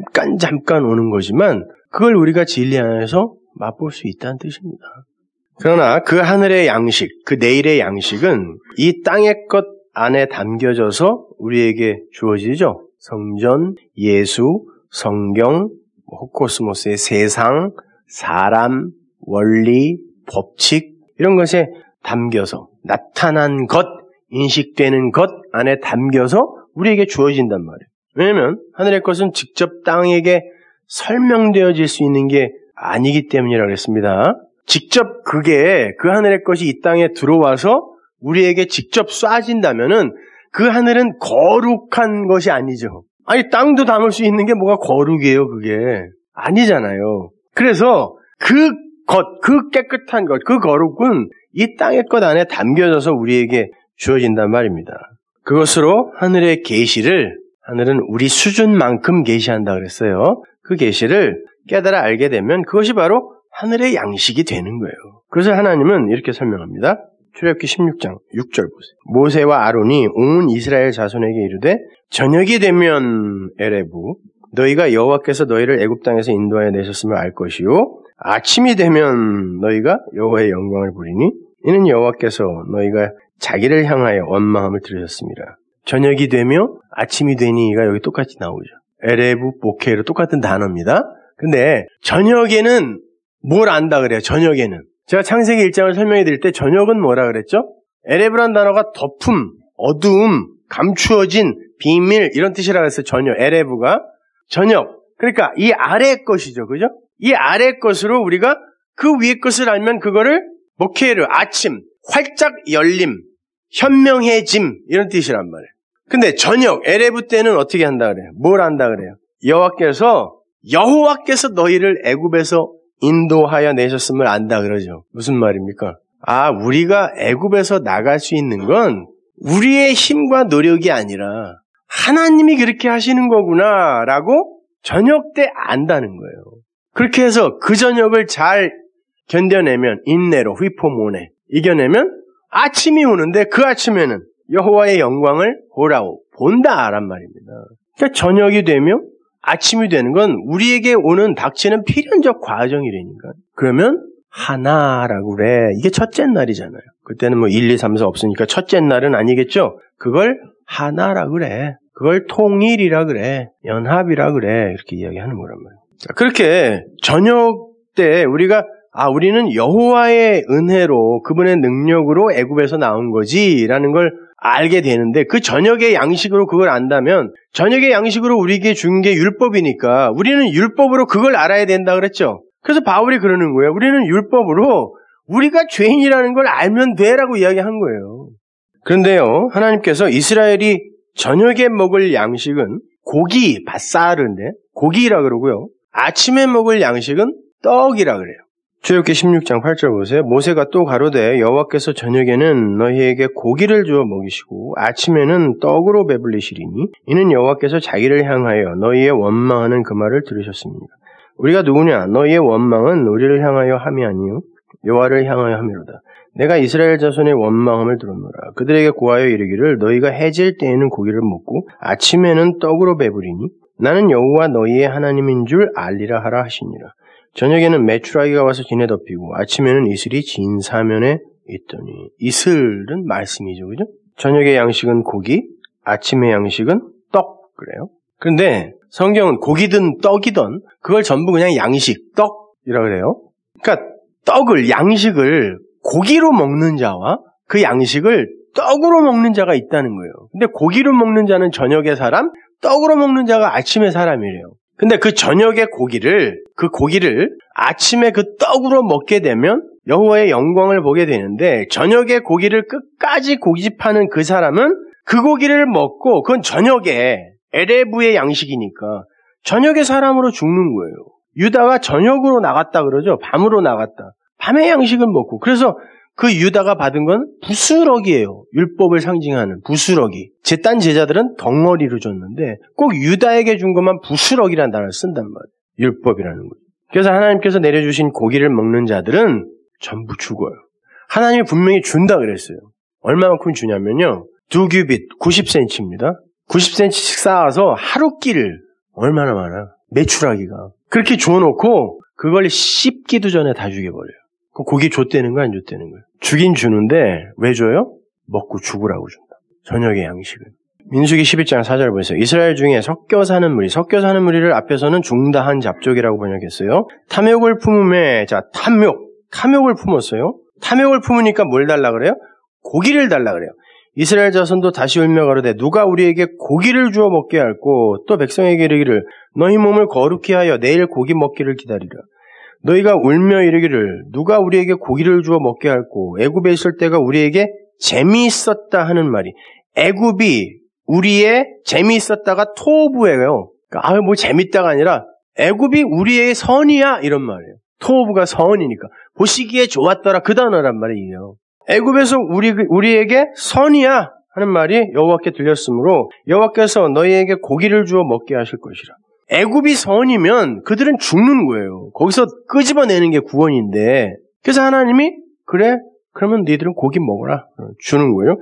잠깐 오는 거지만 그걸 우리가 진리 안에서 맛볼 수 있다는 뜻입니다. 그러나 그 하늘의 양식, 그 내일의 양식은 이 땅의 것 안에 담겨져서 우리에게 주어지죠. 성전, 예수, 성경, 호코스모스의 세상, 사람, 원리, 법칙 이런 것에 담겨서 나타난 것, 인식되는 것 안에 담겨서 우리에게 주어진단 말이에요. 왜냐하면 하늘의 것은 직접 땅에게 설명되어질 수 있는 게 아니기 때문이라고 했습니다. 직접 그 하늘의 것이 이 땅에 들어와서 우리에게 직접 쏴진다면은 그 하늘은 거룩한 것이 아니죠. 아니 땅도 담을 수 있는 게 뭐가 거룩이에요 그게. 아니잖아요. 그래서 그 깨끗한 것, 그 거룩은 이 땅의 것 안에 담겨져서 우리에게 주어진단 말입니다. 그것으로 하늘의 계시를 하늘은 우리 수준만큼 계시한다 그랬어요. 그 계시를 깨달아 알게 되면 그것이 바로 하늘의 양식이 되는 거예요. 그래서 하나님은 이렇게 설명합니다. 출애굽기 16장 6절 보세요. 모세와 아론이 온 이스라엘 자손에게 이르되 저녁이 되면 에레부 너희가 여호와께서 너희를 애굽 땅에서 인도하여 내셨음을 알 것이요 아침이 되면 너희가 여호와의 영광을 보리니 이는 여호와께서 너희가 자기를 향하여 원망함을 들으셨습니다. 저녁이 되며 아침이 되니가 여기 똑같이 나오죠. 에레브, 보케로 똑같은 단어입니다. 근데 저녁에는 뭘 안다 그래요? 저녁에는. 제가 창세기 1장을 설명해 드릴 때 저녁은 뭐라 그랬죠? 에레브란 단어가 덮음, 어두움, 감추어진, 비밀 이런 뜻이라고 했어요. 저녁, 에레브가. 저녁. 그러니까 이 아래 것이죠. 그죠? 이 아래 것으로 우리가 그 위에 것을 알면 그거를 보케르, 아침, 활짝 열림, 현명해짐 이런 뜻이란 말이에요. 근데 저녁, 에레브 때는 어떻게 한다 그래요? 뭘 한다 그래요? 여호와께서 너희를 애굽에서 인도하여 내셨음을 안다 그러죠. 무슨 말입니까? 우리가 애굽에서 나갈 수 있는 건 우리의 힘과 노력이 아니라 하나님이 그렇게 하시는 거구나라고 저녁 때 안다는 거예요. 그렇게 해서 그 저녁을 잘 견뎌내면 인내로 휘포모네 이겨내면 아침이 오는데 그 아침에는 여호와의 영광을 보라고 본다란 말입니다. 그러니까 저녁이 되며 아침이 되는 건 우리에게 오는 닥치는 필연적 과정이라니까. 그러면 하나라고 그래. 이게 첫째 날이잖아요. 그때는 1, 2, 3, 4 없으니까 첫째 날은 아니겠죠. 그걸 하나라 그래. 그걸 통일이라 그래. 연합이라 그래. 이렇게 이야기하는 거란 말이에요. 자, 그렇게 저녁 때 우리는 여호와의 은혜로 그분의 능력으로 애굽에서 나온 거지라는 걸 알게 되는데 그 저녁의 양식으로 그걸 안다면 저녁의 양식으로 우리에게 준 게 율법이니까 우리는 율법으로 그걸 알아야 된다 그랬죠. 그래서 바울이 그러는 거예요. 우리는 율법으로 우리가 죄인이라는 걸 알면 돼라고 이야기한 거예요. 그런데요, 하나님께서 이스라엘이 저녁에 먹을 양식은 고기, 바사르인데 고기라 그러고요. 아침에 먹을 양식은 떡이라 그래요. 출애굽기 16장 8절 보세요. 모세가 또 가로되 여호와께서 저녁에는 너희에게 고기를 주어 먹이시고 아침에는 떡으로 배불리시리니 이는 여호와께서 자기를 향하여 너희의 원망하는 그 말을 들으셨습니다. 우리가 누구냐? 너희의 원망은 우리를 향하여 함이 아니요 여호와를 향하여 함이로다. 내가 이스라엘 자손의 원망함을 들었노라. 그들에게 고하여 이르기를 너희가 해질 때에는 고기를 먹고 아침에는 떡으로 배부리니 나는 여호와 너희의 하나님인 줄 알리라 하라 하시니라. 저녁에는 메추라기가 와서 진에 덮이고 아침에는 이슬이 진 사면에 있더니 이슬은 말씀이죠. 그죠? 저녁의 양식은 고기, 아침의 양식은 떡 그래요. 그런데 성경은 고기든 떡이든 그걸 전부 그냥 양식, 떡이라 그래요. 그러니까 양식을 고기로 먹는 자와 그 양식을 떡으로 먹는 자가 있다는 거예요. 근데 고기로 먹는 자는 저녁의 사람, 떡으로 먹는 자가 아침의 사람이래요. 근데 그 저녁의 고기를 아침에 그 떡으로 먹게 되면 여호와의 영광을 보게 되는데 저녁의 고기를 끝까지 고집하는 그 사람은 그 고기를 먹고 그건 저녁에 에레브의 양식이니까 저녁의 사람으로 죽는 거예요. 유다가 저녁으로 나갔다 그러죠. 밤으로 나갔다. 밤의 양식을 먹고 그래서 그 유다가 받은 건 부스러기예요. 율법을 상징하는 부스러기. 딴 제자들은 덩어리로 줬는데 꼭 유다에게 준 것만 부스러기라는 단어를 쓴단 말이에요. 율법이라는 거예요. 그래서 하나님께서 내려주신 고기를 먹는 자들은 전부 죽어요. 하나님이 분명히 준다 그랬어요. 얼마만큼 주냐면요. 2규빗 90cm입니다. 90cm씩 쌓아서 하루 끼를 얼마나 많아. 메추라기가. 그렇게 줘놓고 그걸 씹기도 전에 다 죽여버려요. 그 고기 줬다는 거 안 줬다는 거예요. 주긴 주는데 왜 줘요? 먹고 죽으라고 준다. 저녁의 양식을. 민수기 11장 4절 보세요. 이스라엘 중에 섞여 사는 무리를 앞에서는 중다한 잡족이라고 번역했어요. 탐욕을 품음에 탐욕을 품었어요. 탐욕을 품으니까 뭘 달라 그래요? 고기를 달라 그래요. 이스라엘 자손도 다시 울며 가로되 누가 우리에게 고기를 주어 먹게 할꼬 또 백성에게 이르기를 너희 몸을 거룩히 하여 내일 고기 먹기를 기다리라. 너희가 울며 이르기를 누가 우리에게 고기를 주어 먹게 할꼬 애굽에 있을 때가 우리에게 재미있었다 하는 말이 애굽이 우리의 재미있었다가 토부예요. 그러니까 뭐 재밌다가 아니라 애굽이 우리의 선이야 이런 말이에요. 토부가 선이니까 보시기에 좋았더라 그 단어란 말이에요. 애굽에서 우리에게 선이야 하는 말이 여호와께 들렸으므로 여호와께서 너희에게 고기를 주어 먹게 하실 것이라. 애굽이 선이면 그들은 죽는 거예요. 거기서 끄집어내는 게 구원인데 그래서 하나님이 그래 그러면 너희들은 고기 먹어라 주는 거예요.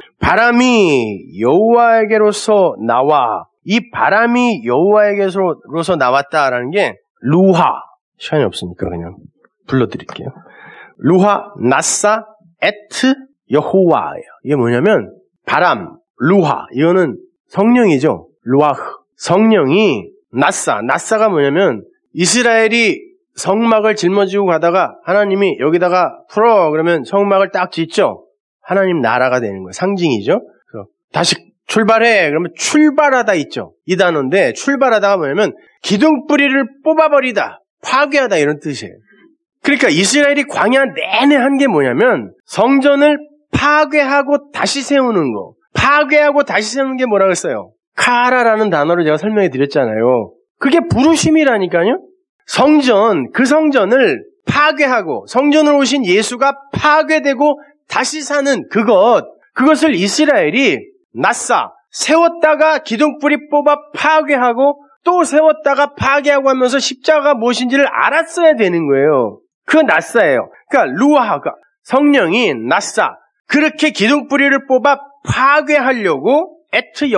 바람이 여호와에게로서 나와 이 바람이 여호와에게로서 나왔다라는 게 루하 시간이 없으니까 그냥 불러드릴게요. 루하 나사 에트 여호와예요. 이게 뭐냐면 바람, 루하, 이거는 성령이죠. 루아흐. 성령이 나사가 뭐냐면 이스라엘이 성막을 짊어지고 가다가 하나님이 여기다가 풀어 그러면 성막을 딱 짓죠. 하나님 나라가 되는 거예요. 상징이죠. 그래서 다시 출발해 그러면 출발하다 있죠. 이 단어인데 출발하다가 뭐냐면 기둥뿌리를 뽑아버리다, 파괴하다 이런 뜻이에요. 그러니까 이스라엘이 광야 내내 한 게 뭐냐면 성전을 파괴하고 다시 세우는 거. 파괴하고 다시 세우는 게 뭐라고 했어요? 카라라는 단어로 제가 설명해 드렸잖아요. 그게 부르심이라니까요. 그 성전을 파괴하고 성전으로 오신 예수가 파괴되고 다시 사는 그것을 이스라엘이 세웠다가 기둥뿌리 뽑아 파괴하고 또 세웠다가 파괴하고 하면서 십자가가 무엇인지를 알았어야 되는 거예요. 그 나사예요. 그러니까 루아가 성령이 그렇게 기둥뿌리를 뽑아 파괴하려고 에트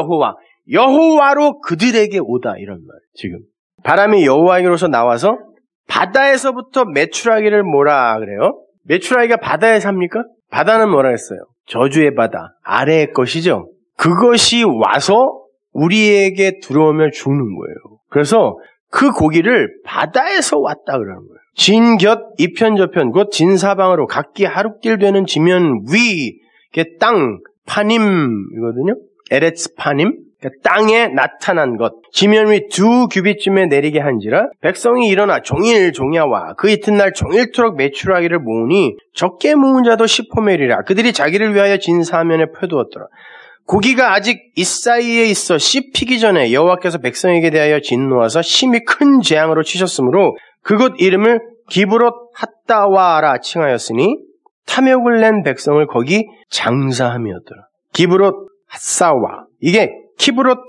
여호와로 그들에게 오다 이런 말. 지금 바람이 여호와에게로서 나와서 바다에서부터 메추라기를 뭐라 그래요? 메추라기가 바다에 삽니까? 바다는 뭐라 했어요? 저주의 바다, 아래의 것이죠. 그것이 와서 우리에게 들어오면 죽는 거예요. 그래서 그 고기를 바다에서 왔다 그러는 거예요. 진곁 이편저편 곧 진사방으로 각기 하룻길 되는 지면 위, 땅, 파님이거든요. 에레츠 파님. 그러니까 땅에 나타난 것. 지면 위 2규빗쯤에 내리게 한지라 백성이 일어나 종야와 그 이튿날 종일토록 메추라기를 모으니 적게 모은 자도 10호멜이라. 그들이 자기를 위하여 진사면에 펴두었더라. 고기가 아직 이 사이에 있어 씹히기 전에 여호와께서 백성에게 대하여 진노하사 심히 큰 재앙으로 치셨으므로 그곳 이름을 기브롯 핫다와라 칭하였으니 탐욕을 낸 백성을 거기 장사함이었더라. 기브롯 핫사와 이게 키브롯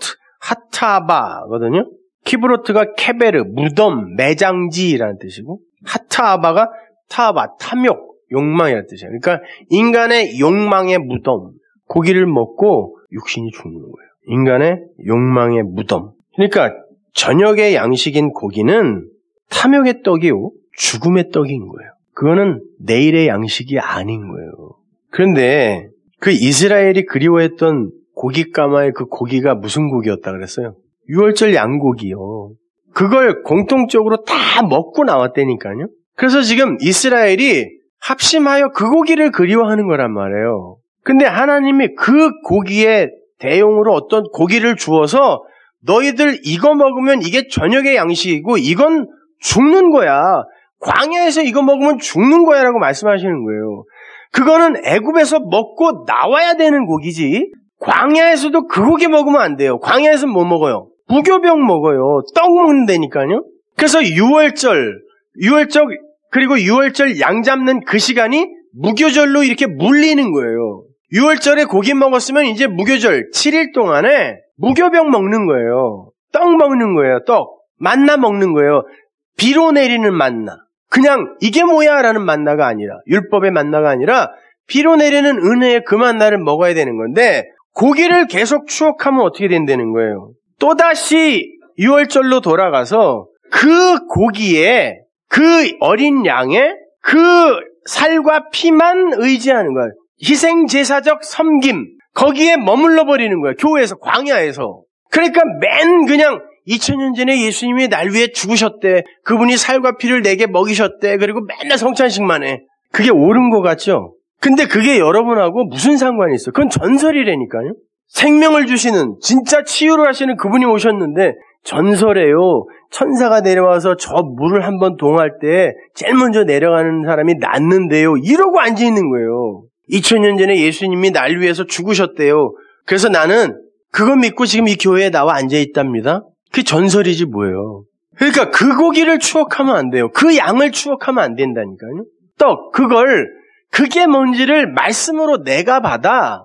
하타바거든요. 키브로트가 케베르, 무덤, 매장지라는 뜻이고 하타바가 탐욕, 욕망이라는 뜻이에요. 그러니까 인간의 욕망의 무덤. 고기를 먹고 육신이 죽는 거예요. 인간의 욕망의 무덤. 그러니까 저녁의 양식인 고기는 탐욕의 떡이요, 죽음의 떡인 거예요. 그거는 내일의 양식이 아닌 거예요. 그런데 그 이스라엘이 그리워했던 고깃가마의 그 고기가 무슨 고기였다 그랬어요? 유월절 양고기요. 그걸 공통적으로 다 먹고 나왔다니까요. 그래서 지금 이스라엘이 합심하여 그 고기를 그리워하는 거란 말이에요. 근데 하나님이 그 고기에 대용으로 어떤 고기를 주어서 너희들 이거 먹으면 이게 저녁의 양식이고 이건 죽는 거야. 광야에서 이거 먹으면 죽는 거야 라고 말씀하시는 거예요. 그거는 애굽에서 먹고 나와야 되는 고기지. 광야에서도 그 고기 먹으면 안 돼요. 광야에서 뭐 먹어요? 무교병 먹어요. 떡 먹는다니까요. 그래서 유월절 그리고 유월절 양 잡는 그 시간이 무교절로 이렇게 물리는 거예요. 유월절에 고기 먹었으면 이제 무교절 7일 동안에 무교병 먹는 거예요. 떡 먹는 거예요. 떡. 만나 먹는 거예요. 비로 내리는 만나. 그냥 이게 뭐야 라는 만나가 아니라 율법의 만나가 아니라 비로 내리는 은혜의 그 만나를 먹어야 되는 건데 고기를 계속 추억하면 어떻게 된다는 거예요. 또다시 유월절로 돌아가서 그 고기에 그 어린 양의 그 살과 피만 의지하는 거예요. 희생제사적 섬김 거기에 머물러 버리는 거예요. 교회에서 광야에서. 그러니까 그냥 2000년 전에 예수님이 날 위해 죽으셨대. 그분이 살과 피를 내게 먹이셨대. 그리고 맨날 성찬식만 해. 그게 옳은 것 같죠? 근데 그게 여러분하고 무슨 상관이 있어? 그건 전설이라니까요. 생명을 주시는 진짜 치유를 하시는 그분이 오셨는데 전설이에요. 천사가 내려와서 저 물을 한번 동할 때 제일 먼저 내려가는 사람이 낫는데요. 이러고 앉아있는 거예요. 2000년 전에 예수님이 날 위해서 죽으셨대요. 그래서 나는 그거 믿고 지금 이 교회에 나와 앉아있답니다. 그게 전설이지 뭐예요. 그러니까 그 고기를 추억하면 안 돼요. 그 양을 추억하면 안 된다니까요. 떡, 그게 뭔지를 말씀으로 내가 받아.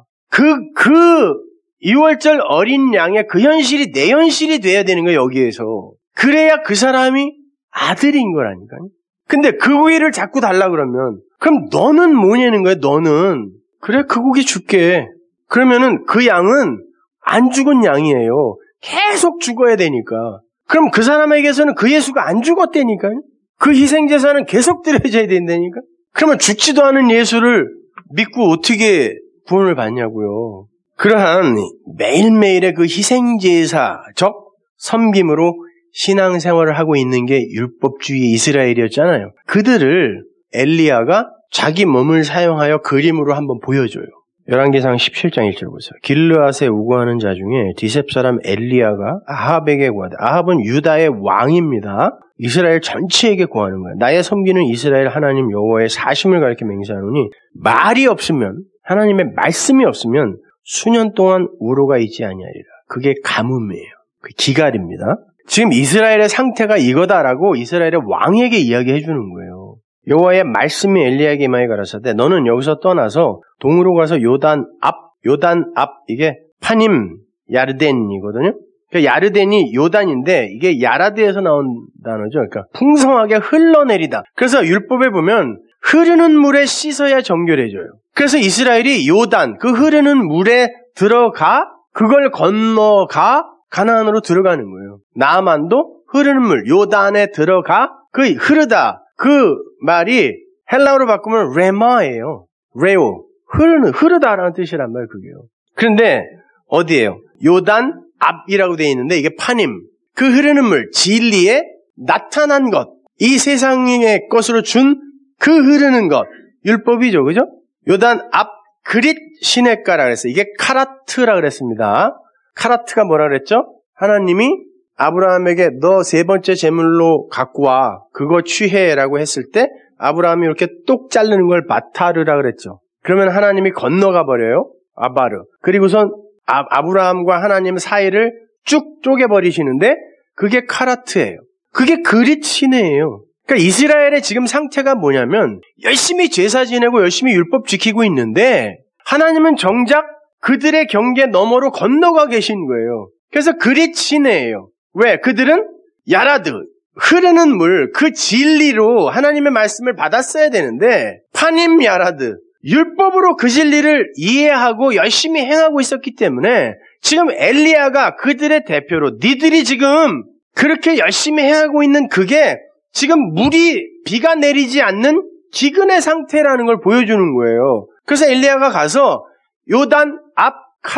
유월절 어린 양의 그 현실이 내 현실이 돼야 되는 거예요, 여기에서. 그래야 그 사람이 아들인 거라니까요. 근데 그 고기를 자꾸 달라 그러면, 그럼 너는 뭐냐는 거예요, 너는. 그래, 그 고기 줄게. 그러면은 그 양은 안 죽은 양이에요. 계속 죽어야 되니까. 그럼 그 사람에게서는 그 예수가 안 죽었다니까요. 그 희생제사는 계속 드려져야 된다니까. 그러면 죽지도 않은 예수를 믿고 어떻게 구원을 받냐고요. 그러한 매일매일의 그 희생제사적 섬김으로 신앙생활을 하고 있는 게 율법주의 이스라엘이었잖아요. 그들을 엘리야가 자기 몸을 사용하여 그림으로 한번 보여줘요. 열왕기상 17장 1절 보세요. 길르앗에 우거하는 자 중에 디셉 사람 엘리야가 아합에게 구하되, 아합은 유다의 왕입니다. 이스라엘 전체에게 구하는 거예요. 나의 섬기는 이스라엘 하나님 여호와의 사심을 가리켜 맹세하노니 말이 없으면, 하나님의 말씀이 없으면 수년 동안 우로가 있지 아니하리라. 그게 가뭄이에요. 그 기갈입니다. 지금 이스라엘의 상태가 이거다라고 이스라엘의 왕에게 이야기해 주는 거예요. 여호와의 말씀이 엘리야에게 임하여 가라사대 너는 여기서 떠나서 동으로 가서 요단 앞 이게 파님 야르덴이거든요. 그러니까 야르덴이 요단인데 이게 야라드에서 나온 단어죠. 그러니까 풍성하게 흘러내리다. 그래서 율법에 보면 흐르는 물에 씻어야 정결해져요. 그래서 이스라엘이 요단 그 흐르는 물에 들어가 그걸 건너가 가나안으로 들어가는 거예요. 나아만도 흐르는 물 요단에 들어가 그 흐르다 그 말이 헬라어로 바꾸면 레마예요. 레오 흐르다라는 뜻이란 말이에요. 그게요. 그런데 어디예요? 요단 앞이라고 되어 있는데 이게 파님 그 흐르는 물 진리에 나타난 것 이 세상의 것으로 준 그 흐르는 것 율법이죠. 그죠? 요단 앞 그릿 시냇가라 그랬어요. 이게 카라트라 그랬습니다. 카라트가 뭐라 그랬죠? 하나님이 아브라함에게 너 세 번째 제물로 갖고 와 그거 취해라고 했을 때 아브라함이 이렇게 똑 자르는 걸 바타르라 그랬죠. 그러면 하나님이 건너가 버려요. 아바르. 그리고선 아브라함과 하나님 사이를 쭉 쪼개버리시는데 그게 카라트예요. 그게 그릿 시내예요. 그러니까 이스라엘의 지금 상태가 뭐냐면 열심히 제사 지내고 열심히 율법 지키고 있는데 하나님은 정작 그들의 경계 너머로 건너가 계신 거예요. 그래서 그릿 시내예요. 왜? 그들은 야라드, 흐르는 물, 그 진리로 하나님의 말씀을 받았어야 되는데 파님 야라드, 율법으로 그 진리를 이해하고 열심히 행하고 있었기 때문에 지금 엘리야가 그들의 대표로 니들이 지금 그렇게 열심히 행하고 있는 그게 지금 비가 내리지 않는 기근의 상태라는 걸 보여주는 거예요. 그래서 엘리야가 가서 요단 앞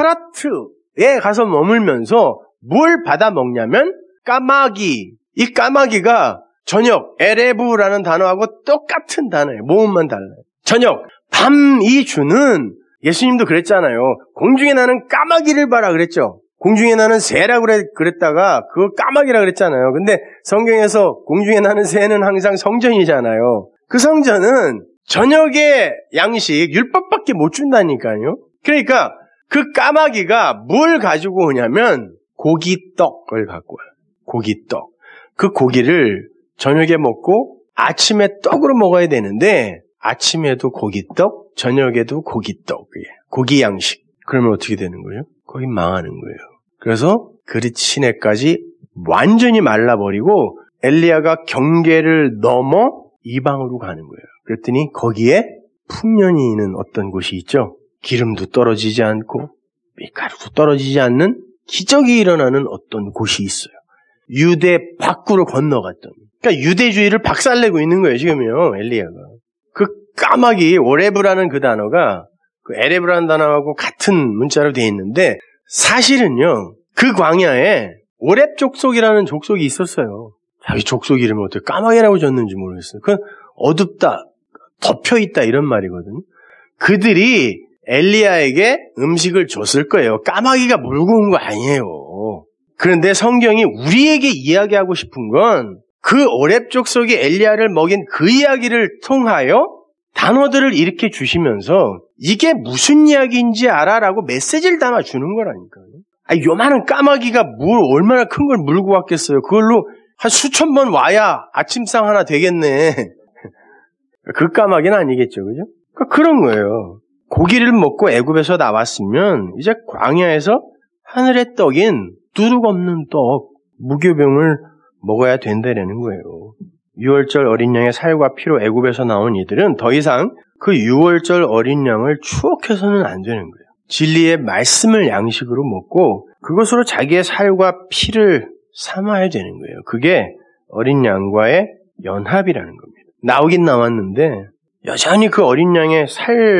카라트에 가서 머물면서 뭘 받아 먹냐면 까마귀. 이 까마귀가 저녁 에레브라는 단어하고 똑같은 단어예요. 모음만 달라요. 저녁 밤이 주는 예수님도 그랬잖아요. 공중에 나는 까마귀를 봐라 그랬죠. 공중에 나는 새라고 그랬다가 그거 까마귀라 그랬잖아요. 근데 성경에서 공중에 나는 새는 항상 성전이잖아요. 그 성전은 저녁의 양식 율법밖에 못 준다니까요. 그러니까 그 까마귀가 뭘 가지고 오냐면 고기떡을 갖고 와요. 고기떡. 그 고기를 저녁에 먹고 아침에 떡으로 먹어야 되는데 아침에도 고기떡, 저녁에도 고기떡. 고기 양식. 그러면 어떻게 되는 거예요? 거기 망하는 거예요. 그래서 그릿 시내까지 완전히 말라버리고 엘리야가 경계를 넘어 이방으로 가는 거예요. 그랬더니 거기에 풍년이 있는 어떤 곳이 있죠. 기름도 떨어지지 않고 밀가루도 떨어지지 않는 기적이 일어나는 어떤 곳이 있어요. 유대 밖으로 건너갔던. 그러니까 유대주의를 박살내고 있는 거예요. 지금요. 엘리야가. 그 까마귀 오레브라는 그 단어가 그 에레브라는 단어하고 같은 문자로 되어 있는데 사실은요. 그 광야에 오렙 족속이라는 족속이 있었어요. 자기 족속 이름을 어떻게 까마귀라고 졌는지 모르겠어요. 그건 어둡다, 덮여있다 이런 말이거든요. 그들이 엘리야에게 음식을 줬을 거예요. 까마귀가 물고 온 거 아니에요. 그런데 성경이 우리에게 이야기하고 싶은 건 그 오렙 족속이 엘리야를 먹인 그 이야기를 통하여 단어들을 이렇게 주시면서 이게 무슨 이야기인지 알아라고 메시지를 담아주는 거라니까요. 요만한 까마귀가 얼마나 큰 걸 물고 왔겠어요. 그걸로 한 수천 번 와야 아침상 하나 되겠네. 그 까마귀는 아니겠죠. 그죠? 그런 거예요. 고기를 먹고 애굽에서 나왔으면 이제 광야에서 하늘의 떡인 두룩 없는 떡, 무교병을 먹어야 된다라는 거예요. 유월절 어린 양의 살과 피로 애굽에서 나온 이들은 더 이상 그 유월절 어린 양을 추억해서는 안 되는 거예요. 진리의 말씀을 양식으로 먹고 그것으로 자기의 살과 피를 삼아야 되는 거예요. 그게 어린 양과의 연합이라는 겁니다. 나오긴 나왔는데 여전히 그 어린 양의 살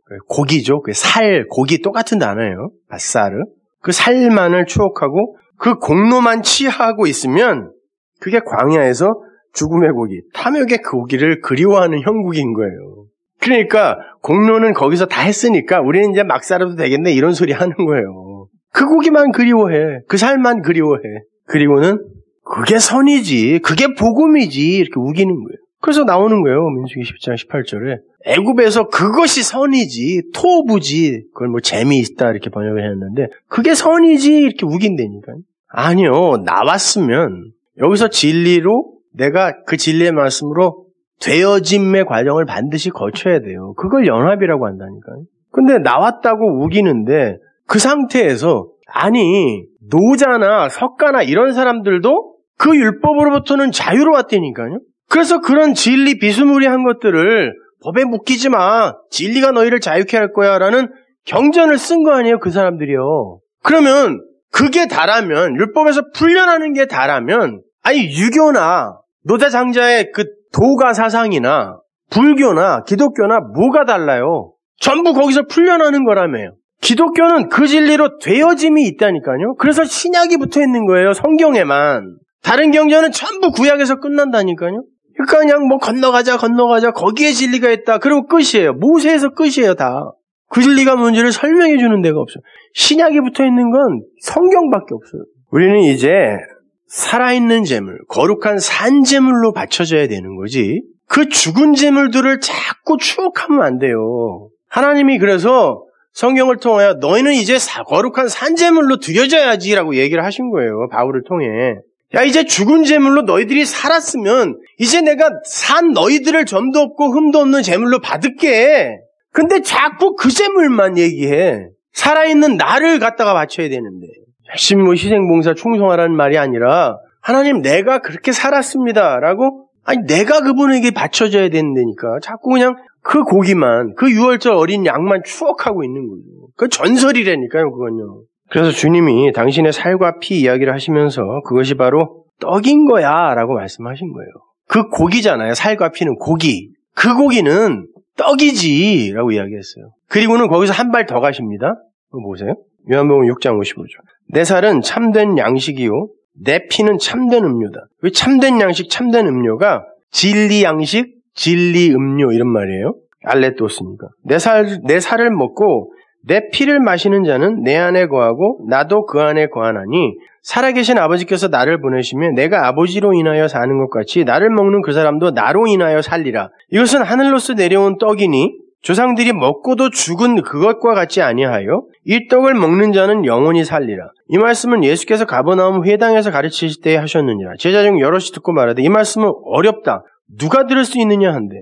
고기죠. 그 살, 고기 똑같은 단어예요. 바사르. 그 살만을 추억하고 그 공로만 취하고 있으면 그게 광야에서 죽음의 고기, 탐욕의 고기를 그리워하는 형국인 거예요. 그러니까 공로는 거기서 다 했으니까 우리는 이제 막 살아도 되겠네 이런 소리 하는 거예요. 그 고기만 그리워해. 그 살만 그리워해. 그리고는 그게 선이지, 그게 복음이지 이렇게 우기는 거예요. 그래서 나오는 거예요. 민수기 10장 18절에 애굽에서 그것이 선이지 토부지 그걸 뭐 재미있다 이렇게 번역을 했는데 그게 선이지 이렇게 우긴다니까요. 아니요. 나왔으면 여기서 진리로 내가 그 진리의 말씀으로 되어짐의 과정을 반드시 거쳐야 돼요. 그걸 연합이라고 한다니까요. 근데 나왔다고 우기는데 그 상태에서 아니 노자나 석가나 이런 사람들도 그 율법으로부터는 자유로웠다니까요. 그래서 그런 진리 비스무리한 것들을 법에 묶이지 마. 진리가 너희를 자유케 할 거야 라는 경전을 쓴 거 아니에요. 그 사람들이요. 그러면 그게 다라면 율법에서 풀려나는 게 다라면 아니 유교나 노자장자의 그 도가 사상이나 불교나 기독교나 뭐가 달라요? 전부 거기서 풀려나는 거라며요. 기독교는 그 진리로 되어짐이 있다니까요. 그래서 신약이 붙어 있는 거예요. 성경에만. 다른 경전은 전부 구약에서 끝난다니까요. 그러니까 그냥 뭐 건너가자 거기에 진리가 있다. 그리고 끝이에요. 모세에서 끝이에요 다. 그 진리가 뭔지를 설명해 주는 데가 없어요. 신약이 붙어 있는 건 성경밖에 없어요. 우리는 이제 살아있는 제물, 거룩한 산 제물로 바쳐져야 되는 거지 그 죽은 제물들을 자꾸 추억하면 안 돼요. 하나님이 그래서 성경을 통하여 너희는 이제 거룩한 산 제물로 드려져야지라고 얘기를 하신 거예요. 바울을 통해. 야 이제 죽은 제물로 너희들이 살았으면 이제 내가 산 너희들을 점도 없고 흠도 없는 제물로 받을게. 근데 자꾸 그 제물만 얘기해. 살아있는 나를 갖다가 바쳐야 되는데 열심히 뭐 희생봉사 충성하라는 말이 아니라 하나님 내가 그렇게 살았습니다 라고 아니 내가 그분에게 바쳐져야 된다니까 자꾸 그냥 그 고기만 그 6월절 어린 양만 추억하고 있는 거죠. 그 전설이라니까요 그건요. 그래서 주님이 당신의 살과 피 이야기를 하시면서 그것이 바로 떡인 거야 라고 말씀하신 거예요. 그 고기잖아요. 살과 피는 고기. 그 고기는 떡이지 라고 이야기했어요. 그리고는 거기서 한 발 더 가십니다. 그거 보세요. 요한복음 6장 55절. 내 살은 참된 양식이요 내 피는 참된 음료다. 왜 참된 양식, 참된 음료가 진리 양식, 진리 음료 이런 말이에요. 알레토스니까. 내 살을 먹고 내 피를 마시는 자는 내 안에 거하고 나도 그 안에 거하나니 살아계신 아버지께서 나를 보내시며 내가 아버지로 인하여 사는 것 같이 나를 먹는 그 사람도 나로 인하여 살리라. 이것은 하늘로서 내려온 떡이니 조상들이 먹고도 죽은 그것과 같지 아니하여 이 떡을 먹는 자는 영원히 살리라. 이 말씀은 예수께서 가버나움 회당에서 가르치실 때 하셨느니라. 제자 중 여럿이 듣고 말하되 이 말씀은 어렵다. 누가 들을 수 있느냐 한데.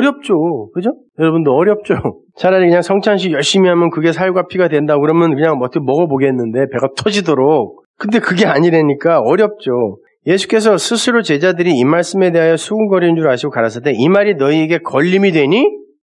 어렵죠. 그죠? 여러분도 어렵죠. 차라리 그냥 성찬식 열심히 하면 그게 살과 피가 된다 그러면 그냥 어떻게 먹어보겠는데 배가 터지도록. 근데 그게 아니라니까 어렵죠. 예수께서 스스로 제자들이 이 말씀에 대하여 수군거리는 줄 아시고 가라사대 이 말이 너희에게 걸림이 되니?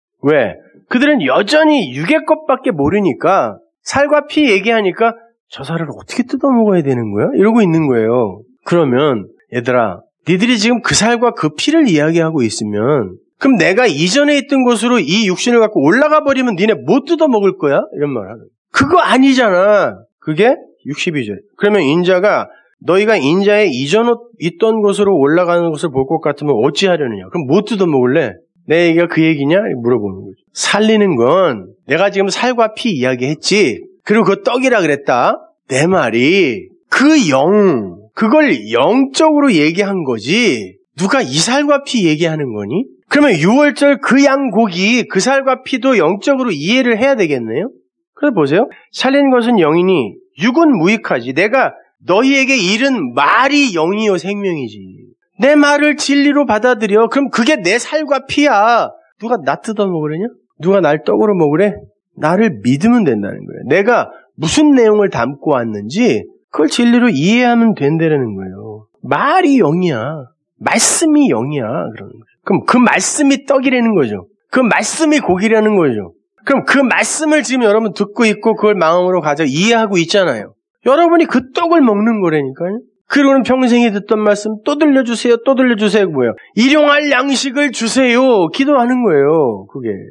왜? 그들은 여전히 육의 것밖에 모르니까 살과 피 얘기하니까 저 살을 어떻게 뜯어먹어야 되는 거야? 이러고 있는 거예요. 그러면 얘들아 니들이 지금 그 살과 그 피를 이야기하고 있으면 그럼 내가 이전에 있던 곳으로 이 육신을 갖고 올라가 버리면 니네 못 뜯어먹을 거야? 이런 말 하는 거예요. 그거 아니잖아. 그게 62절. 그러면 인자가 너희가 인자의 이전 있던 곳으로 올라가는 것을 볼 것 같으면 어찌하려느냐? 그럼 못 뜯어먹을래? 내 얘기가 그 얘기냐? 물어보는 거죠. 살리는 건 내가 지금 살과 피 이야기했지. 그리고 그 떡이라 그랬다. 내 말이 그 영, 그걸 영적으로 얘기한 거지. 누가 이 살과 피 얘기하는 거니? 그러면 6월절 그 양고기, 그 살과 피도 영적으로 이해를 해야 되겠네요? 그래 보세요. 살린 것은 영이니 육은 무익하지. 내가 너희에게 이른 말이 영이요 생명이지. 내 말을 진리로 받아들여. 그럼 그게 내 살과 피야. 누가 나 뜯어먹으려냐? 누가 날 떡으로 먹으래? 나를 믿으면 된다는 거예요. 내가 무슨 내용을 담고 왔는지 그걸 진리로 이해하면 된다는 거예요. 말이 영이야. 말씀이 영이야. 그러는 거죠. 그럼 그 말씀이 떡이라는 거죠. 그 말씀이 고기라는 거죠. 그럼 그 말씀을 지금 여러분 듣고 있고 그걸 마음으로 가져 이해하고 있잖아요. 여러분이 그 떡을 먹는 거라니까요. 그리고는 평생에 듣던 말씀 또 들려주세요. 또 들려주세요. 뭐예요? 일용할 양식을 주세요. 기도하는 거예요. 그게.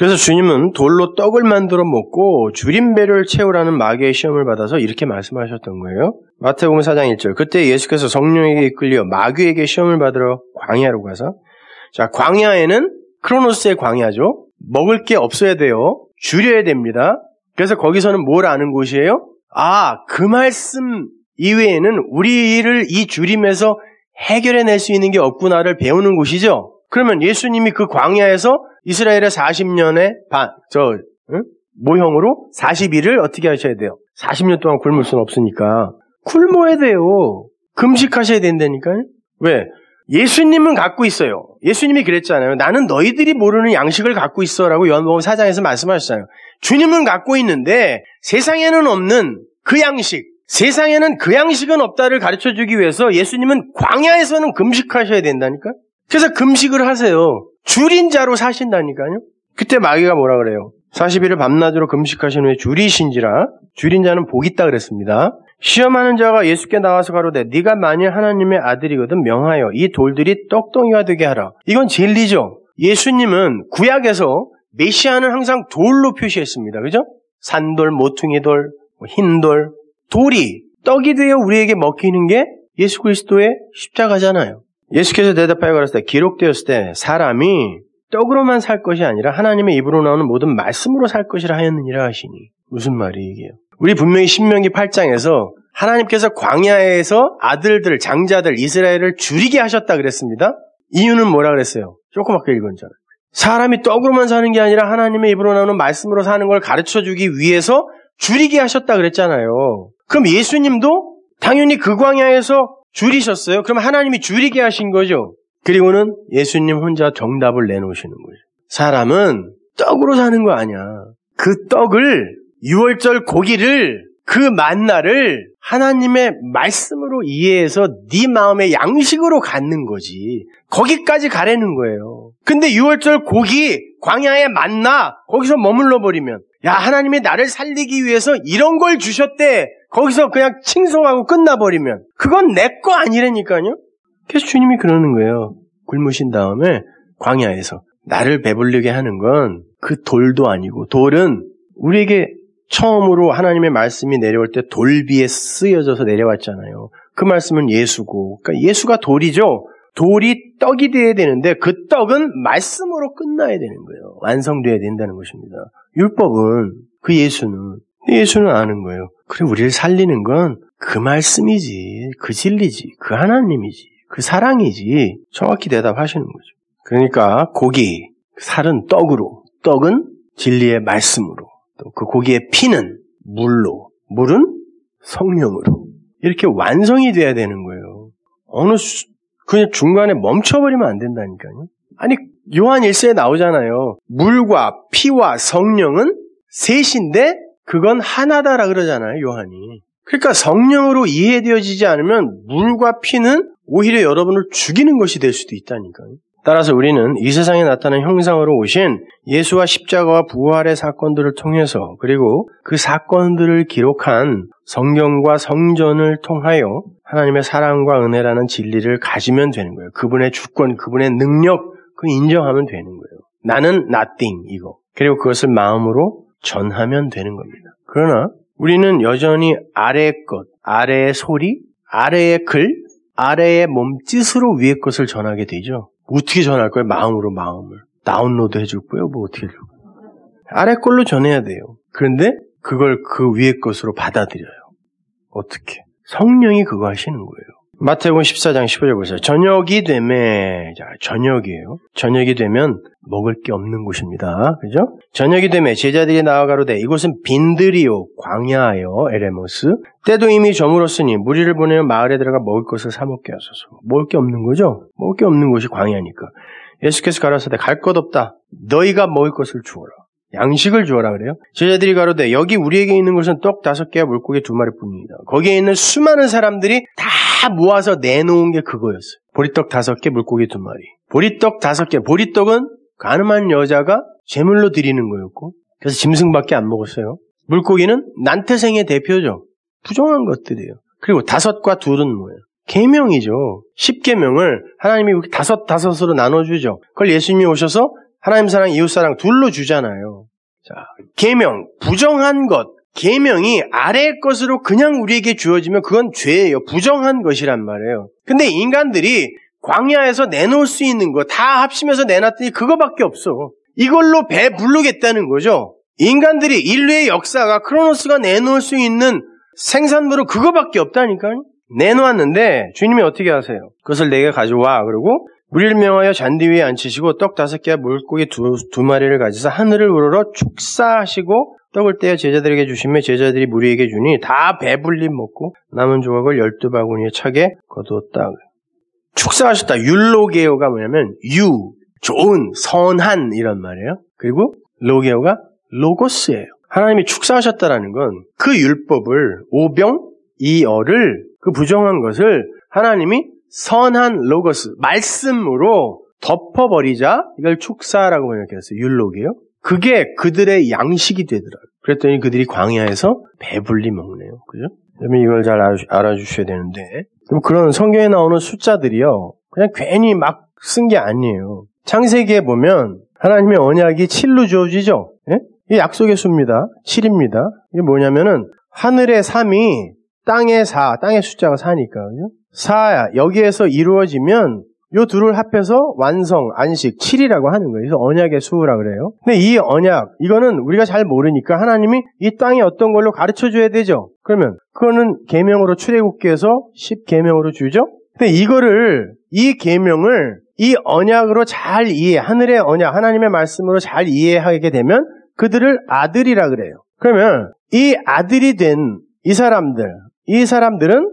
그래서 주님은 돌로 떡을 만들어 먹고 줄인 배를 채우라는 마귀의 시험을 받아서 이렇게 말씀하셨던 거예요. 마태복음 4장 1절. 그때 예수께서 성령에게 이끌려 마귀에게 시험을 받으러 광야로 가서, 자, 광야에는 크로노스의 광야죠. 먹을 게 없어야 돼요. 줄여야 됩니다. 그래서 거기서는 뭘 아는 곳이에요? 그 말씀 이외에는 우리를 이 줄임에서 해결해낼 수 있는 게 없구나를 배우는 곳이죠. 그러면 예수님이 그 광야에서 이스라엘의 40년의 모형으로 40일을 어떻게 하셔야 돼요? 40년 동안 굶을 수는 없으니까 굶어야 돼요. 금식하셔야 된다니까요. 왜? 예수님은 갖고 있어요. 예수님이 그랬잖아요. 나는 너희들이 모르는 양식을 갖고 있어라고 요한복음 4장에서 말씀하셨잖아요. 주님은 갖고 있는데 세상에는 없는 그 양식, 세상에는 그 양식은 없다를 가르쳐주기 위해서 예수님은 광야에서는 금식하셔야 된다니까. 그래서 금식을 하세요. 줄인 자로 사신다니까요. 그때 마귀가 뭐라 그래요? 40일을 밤낮으로 금식하신 후에 줄이신지라. 줄인 자는 복이 있다 그랬습니다. 시험하는 자가 예수께 나와서 가로되 네가 만일 하나님의 아들이거든 명하여 이 돌들이 떡덩이가 되게 하라. 이건 진리죠. 예수님은 구약에서 메시아는 항상 돌로 표시했습니다. 그죠? 산돌, 모퉁이돌, 흰돌, 돌이 떡이 되어 우리에게 먹히는 게 예수 그리스도의 십자가잖아요. 예수께서 대답하여 가라사대 기록되었을 때 사람이 떡으로만 살 것이 아니라 하나님의 입으로 나오는 모든 말씀으로 살 것이라 하였느니라 하시니. 무슨 말이에요? 우리 분명히 신명기 8장에서 하나님께서 광야에서 아들들, 장자들, 이스라엘을 줄이게 하셨다 그랬습니다. 이유는 뭐라 그랬어요? 조그맣게 읽었잖아요. 사람이 떡으로만 사는 게 아니라 하나님의 입으로 나오는 말씀으로 사는 걸 가르쳐주기 위해서 줄이게 하셨다 그랬잖아요. 그럼 예수님도 당연히 그 광야에서 줄이셨어요. 그럼 하나님이 줄이게 하신 거죠. 그리고는 예수님 혼자 정답을 내놓으시는 거죠. 사람은 떡으로 사는 거 아니야. 그 떡을, 유월절 고기를, 그 만나를 하나님의 말씀으로 이해해서 네 마음의 양식으로 갖는 거지. 거기까지 가라는 거예요. 근데 유월절 고기, 광야의 만나, 거기서 머물러 버리면, 야, 하나님이 나를 살리기 위해서 이런 걸 주셨대. 거기서 그냥 칭송하고 끝나버리면 그건 내 거 아니라니까요. 그래서 주님이 그러는 거예요. 굶으신 다음에 광야에서 나를 배부르게 하는 건 그 돌도 아니고, 돌은 우리에게 처음으로 하나님의 말씀이 내려올 때 돌비에 쓰여져서 내려왔잖아요. 그 말씀은 예수고, 그러니까 예수가 돌이죠. 돌이 떡이 돼야 되는데 그 떡은 말씀으로 끝나야 되는 거예요. 완성돼야 된다는 것입니다. 율법은, 그 예수는 아는 거예요. 그래, 우리를 살리는 건 그 말씀이지, 그 진리지, 그 하나님이지, 그 사랑이지. 정확히 대답하시는 거죠. 그러니까 고기, 살은 떡으로, 떡은 진리의 말씀으로, 또 그 고기의 피는 물로, 물은 성령으로 이렇게 완성이 돼야 되는 거예요. 그냥 중간에 멈춰버리면 안 된다니까요. 아니, 요한 1서에 나오잖아요. 물과 피와 성령은 셋인데 그건 하나다라 그러잖아요, 요한이. 그러니까 성령으로 이해되어지지 않으면 물과 피는 오히려 여러분을 죽이는 것이 될 수도 있다니까요. 따라서 우리는 이 세상에 나타난 형상으로 오신 예수와 십자가와 부활의 사건들을 통해서, 그리고 그 사건들을 기록한 성경과 성전을 통하여 하나님의 사랑과 은혜라는 진리를 가지면 되는 거예요. 그분의 주권, 그분의 능력, 그 인정하면 되는 거예요. 나는 nothing, 이거. 그리고 그것을 마음으로 전하면 되는 겁니다. 그러나 우리는 여전히 아래의 것, 아래의 소리, 아래의 글, 아래의 몸짓으로 위의 것을 전하게 되죠. 어떻게 전할 거예요? 마음으로 마음을. 다운로드 해줄 거예요? 뭐 어떻게 해줄 거예요? 아래 걸로 전해야 돼요. 그런데 그걸 그 위의 것으로 받아들여요. 어떻게? 성령이 그거 하시는 거예요. 마태복음 14장 15절 보세요. 저녁이 되매, 자, 저녁이에요. 저녁이 되면 먹을 게 없는 곳입니다. 그죠? 저녁이 되매 제자들이 나와 가로되 이곳은 빈들이요 광야하여 에레모스 때도 이미 저물었으니 무리를 보내어 마을에 들어가 먹을 것을 사 먹게 하소서. 먹을 게 없는 거죠? 먹을 게 없는 곳이 광야니까. 예수께서 가라사대 갈 것 없다. 너희가 먹을 것을 주어라. 양식을 주어라 그래요. 제자들이 가로되 여기 우리에게 있는 것은 떡 5개와 물고기 2마리뿐입니다. 거기에 있는 수많은 사람들이 다 모아서 내놓은 게 그거였어요. 보리떡 5개, 물고기 2마리. 보리떡 5개. 보리떡은 가늠한 여자가 제물로 드리는 거였고, 그래서 짐승밖에 안 먹었어요. 물고기는 난태생의 대표죠. 부정한 것들이에요. 그리고 5과 2은 뭐예요? 계명이죠. 10계명을 하나님이 5으로 나눠주죠. 그걸 예수님이 오셔서 하나님 사랑, 이웃 사랑 둘로 주잖아요. 자, 계명, 부정한 것. 계명이 아래의 것으로 그냥 우리에게 주어지면 그건 죄예요. 부정한 것이란 말이에요. 근데 인간들이 광야에서 내놓을 수 있는 거 다 합심해서 내놨더니 그거밖에 없어. 이걸로 배부르겠다는 거죠. 인간들이 인류의 역사가 크로노스가 내놓을 수 있는 생산물은 그거밖에 없다니까요. 내놓았는데 주님이 어떻게 하세요? 그것을 내게 가져와. 그러고 우리를 명하여 잔디 위에 앉히시고 떡 5개와 물고기 두 마리를 가지사 하늘을 우러러 축사하시고 떡을 떼어 제자들에게 주시며 제자들이 무리에게 주니 다 배불리 먹고 남은 조각을 12바구니에 차게 거두었다. 축사하셨다. 율로게오가 뭐냐면 좋은, 선한 이런 말이에요. 그리고 로게오가 로고스예요. 하나님이 축사하셨다라는 건 그 율법을 오병이어를 그 부정한 것을 하나님이 선한 로고스, 말씀으로 덮어버리자 이걸 축사라고 번역했어요. 율로게요. 그게 그들의 양식이 되더라고요. 그랬더니 그들이 광야에서 배불리 먹네요. 그죠? 그러면 이걸 잘 알아주셔야 되는데 그런 성경에 나오는 숫자들이요. 그냥 괜히 막 쓴 게 아니에요. 창세기에 보면 하나님의 언약이 7로 주어지죠. 예? 이게 약속의 수입니다. 7입니다. 이게 뭐냐면은 하늘의 3이 땅의 4, 땅의 숫자가 4니까. 그죠? 4, 여기에서 이루어지면 요 둘을 합해서 완성, 안식, 7이라고 하는 거예요. 그래서 언약의 수라 그래요. 근데 이 언약, 이거는 우리가 잘 모르니까 하나님이 이 땅이 어떤 걸로 가르쳐줘야 되죠. 그러면 그거는 계명으로 출애굽기에서 10계명으로 주죠. 근데 이 계명을 이 언약으로 잘 하늘의 언약, 하나님의 말씀으로 잘 이해하게 되면 그들을 아들이라 그래요. 그러면 이 아들이 된 이 사람들은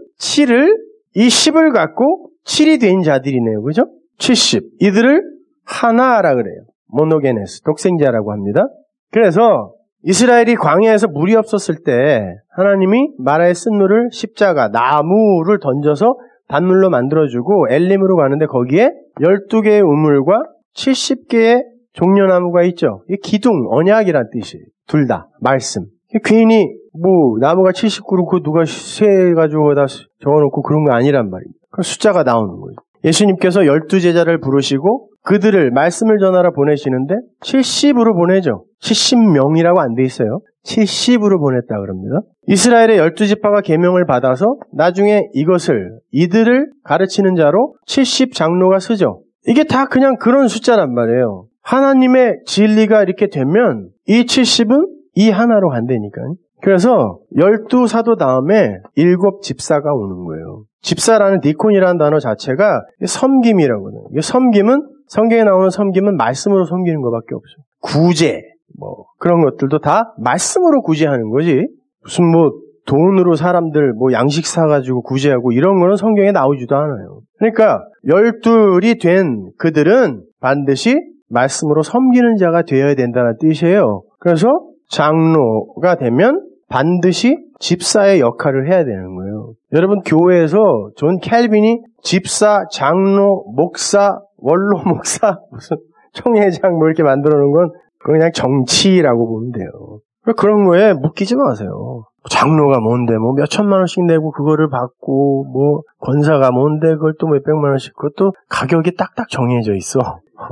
10을 갖고 7이 된 자들이네요. 그죠? 70. 이들을 하나라 그래요. 모노게네스, 독생자라고 합니다. 그래서 이스라엘이 광야에서 물이 없었을 때 하나님이 마라의 쓴물을 십자가, 나무를 던져서 단물로 만들어주고 엘림으로 가는데 거기에 12개의 우물과 70개의 종려나무가 있죠. 이게 기둥, 언약이란 뜻이에요. 둘 다, 말씀. 괜히 나무가 79로 그 누가 세가지고 다 적어놓고 그런 거 아니란 말이에요. 그 숫자가 나오는 거예요. 예수님께서 12제자를 부르시고 그들을 말씀을 전하러 보내시는데 70으로 보내죠. 70명이라고 안 돼 있어요. 70으로 보냈다 그럽니다. 이스라엘의 12지파가 계명을 받아서 나중에 이들을 가르치는 자로 70장로가 쓰죠. 이게 다 그냥 그런 숫자란 말이에요. 하나님의 진리가 이렇게 되면 이 70은 이 하나로 간다니까요. 그래서 12사도 다음에 7집사가 오는 거예요. 집사라는 디콘이라는 단어 자체가 섬김이라고 해요. 섬김은 성경에 나오는 섬김은 말씀으로 섬기는 것밖에 없어요. 구제 그런 것들도 다 말씀으로 구제하는 거지. 무슨 돈으로 사람들 양식 사가지고 구제하고 이런 거는 성경에 나오지도 않아요. 그러니까 12이 된 그들은 반드시 말씀으로 섬기는 자가 되어야 된다는 뜻이에요. 그래서 장로가 되면 반드시 집사의 역할을 해야 되는 거예요. 여러분 교회에서 존 캘빈이 집사, 장로, 목사, 원로 목사, 무슨 총회장 이렇게 만들어 놓은 건 그냥 정치라고 보면 돼요. 그런 거에 묶이지 마세요. 장로가 뭔데 몇 천만 원씩 내고 그거를 받고 권사가 뭔데 그걸 또 몇백만 원씩 그것도 가격이 딱딱 정해져 있어.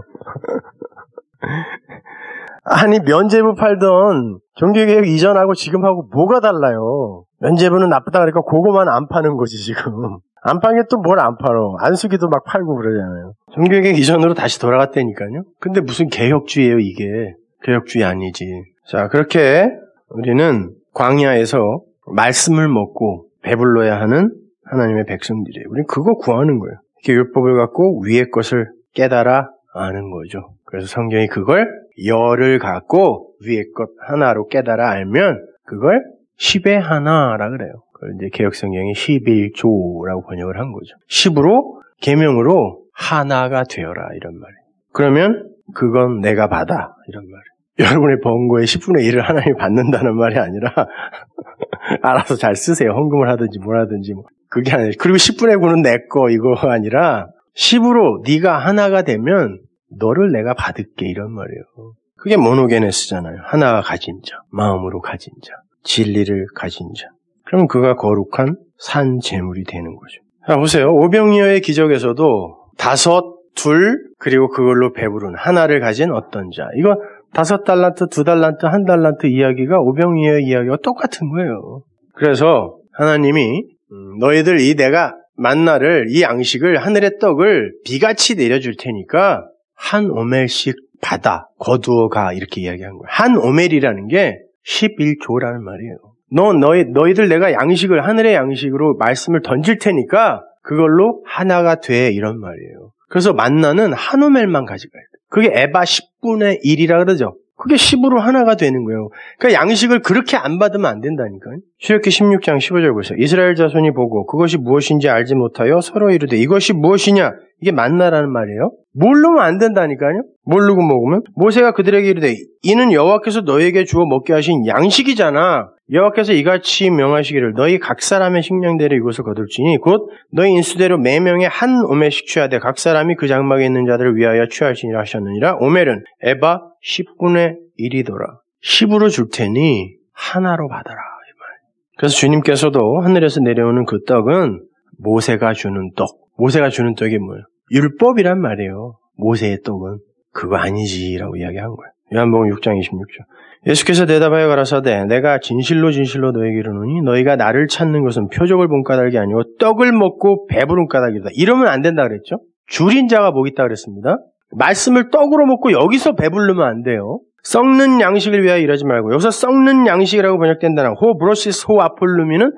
아니 면죄부 팔던 종교개혁 이전하고 지금하고 뭐가 달라요? 면죄부는 나쁘다 그러니까 그거만 안 파는 거지 지금. 안 판 게 또 뭘 안 팔어. 안수기도 막 팔고 그러잖아요. 종교개혁 이전으로 다시 돌아갔다니까요. 근데 무슨 개혁주의예요 이게. 개혁주의 아니지. 자 그렇게 우리는 광야에서 말씀을 먹고 배불러야 하는 하나님의 백성들이에요. 우리는 그거 구하는 거예요. 이렇게 율법을 갖고 위의 것을 깨달아 아는 거죠. 그래서 성경이 그걸 열을 갖고 위의 것 하나로 깨달아 알면 그걸 10의 하나라 그래요. 그걸 이제 개혁성경이 11조라고 번역을 한 거죠. 10으로 계명으로 하나가 되어라 이런 말이에요. 그러면 그건 내가 받아 이런 말이에요. 여러분의 번 거에 10분의 1을 하나님이 받는다는 말이 아니라 알아서 잘 쓰세요. 헌금을 하든지 뭘 하든지 그게 아니에요. 그리고 10분의 9는 내 거 이거 아니라 10으로 네가 하나가 되면 너를 내가 받을게 이런 말이에요. 그게 모노게네스잖아요. 하나가 가진 자, 마음으로 가진 자, 진리를 가진 자. 그럼 그가 거룩한 산 제물이 되는 거죠. 자 보세요. 오병이어의 기적에서도 5 둘, 그리고 그걸로 배부른 하나를 가진 어떤 자. 이거 5달란트, 2달란트, 1달란트 이야기가 오병이어의 이야기가 똑같은 거예요. 그래서 하나님이 너희들 이 내가 만나를, 이 양식을, 하늘의 떡을 비같이 내려줄 테니까 한 오멜씩 받아, 거두어 가, 이렇게 이야기한 거예요. 한 오멜이라는 게 11조라는 말이에요. 너희들 내가 양식을, 하늘의 양식으로 말씀을 던질 테니까 그걸로 하나가 돼, 이런 말이에요. 그래서 만나는 한 오멜만 가져가야 돼. 그게 에바 10분의 1이라 그러죠. 그게 10으로 하나가 되는 거예요. 그러니까 양식을 그렇게 안 받으면 안 된다니까요. 출애굽기 16장 15절 보세요. 이스라엘 자손이 보고 그것이 무엇인지 알지 못하여 서로 이르되 이것이 무엇이냐? 이게 만나라는 말이에요. 모르면 안 된다니까요. 모르고 먹으면. 모세가 그들에게 이르되 이는 여호와께서 너희에게 주어 먹게 하신 양식이잖아. 여호와께서 이같이 명하시기를 너희 각 사람의 식량대로 이것을 거둘지니 곧 너희 인수대로 매명에 한 오멜씩 취하되 각 사람이 그 장막에 있는 자들을 위하여 취할지니라 하셨느니라. 오멜은 에바 10분의 1이더라. 10으로 줄 테니 하나로 받아라, 이 말. 그래서 주님께서도 하늘에서 내려오는 그 떡은 모세가 주는 떡. 모세가 주는 떡이 뭐예요? 율법이란 말이에요. 모세의 떡은 그거 아니지라고 이야기한 거예요. 요한복음 6장 26절. 예수께서 대답하여 가라사대 내가 진실로 진실로 너희에게 이르노니 너희가 나를 찾는 것은 표적을 본 까닭이 아니고 떡을 먹고 배부른 까닭이다. 이러면 안 된다 그랬죠? 줄인 자가 복 있다 그랬습니다. 말씀을 떡으로 먹고 여기서 배부르면 안 돼요. 썩는 양식을 위하여 일하지 말고, 여기서 썩는 양식이라고 번역된다는 호 브로시스 호 아폴루미는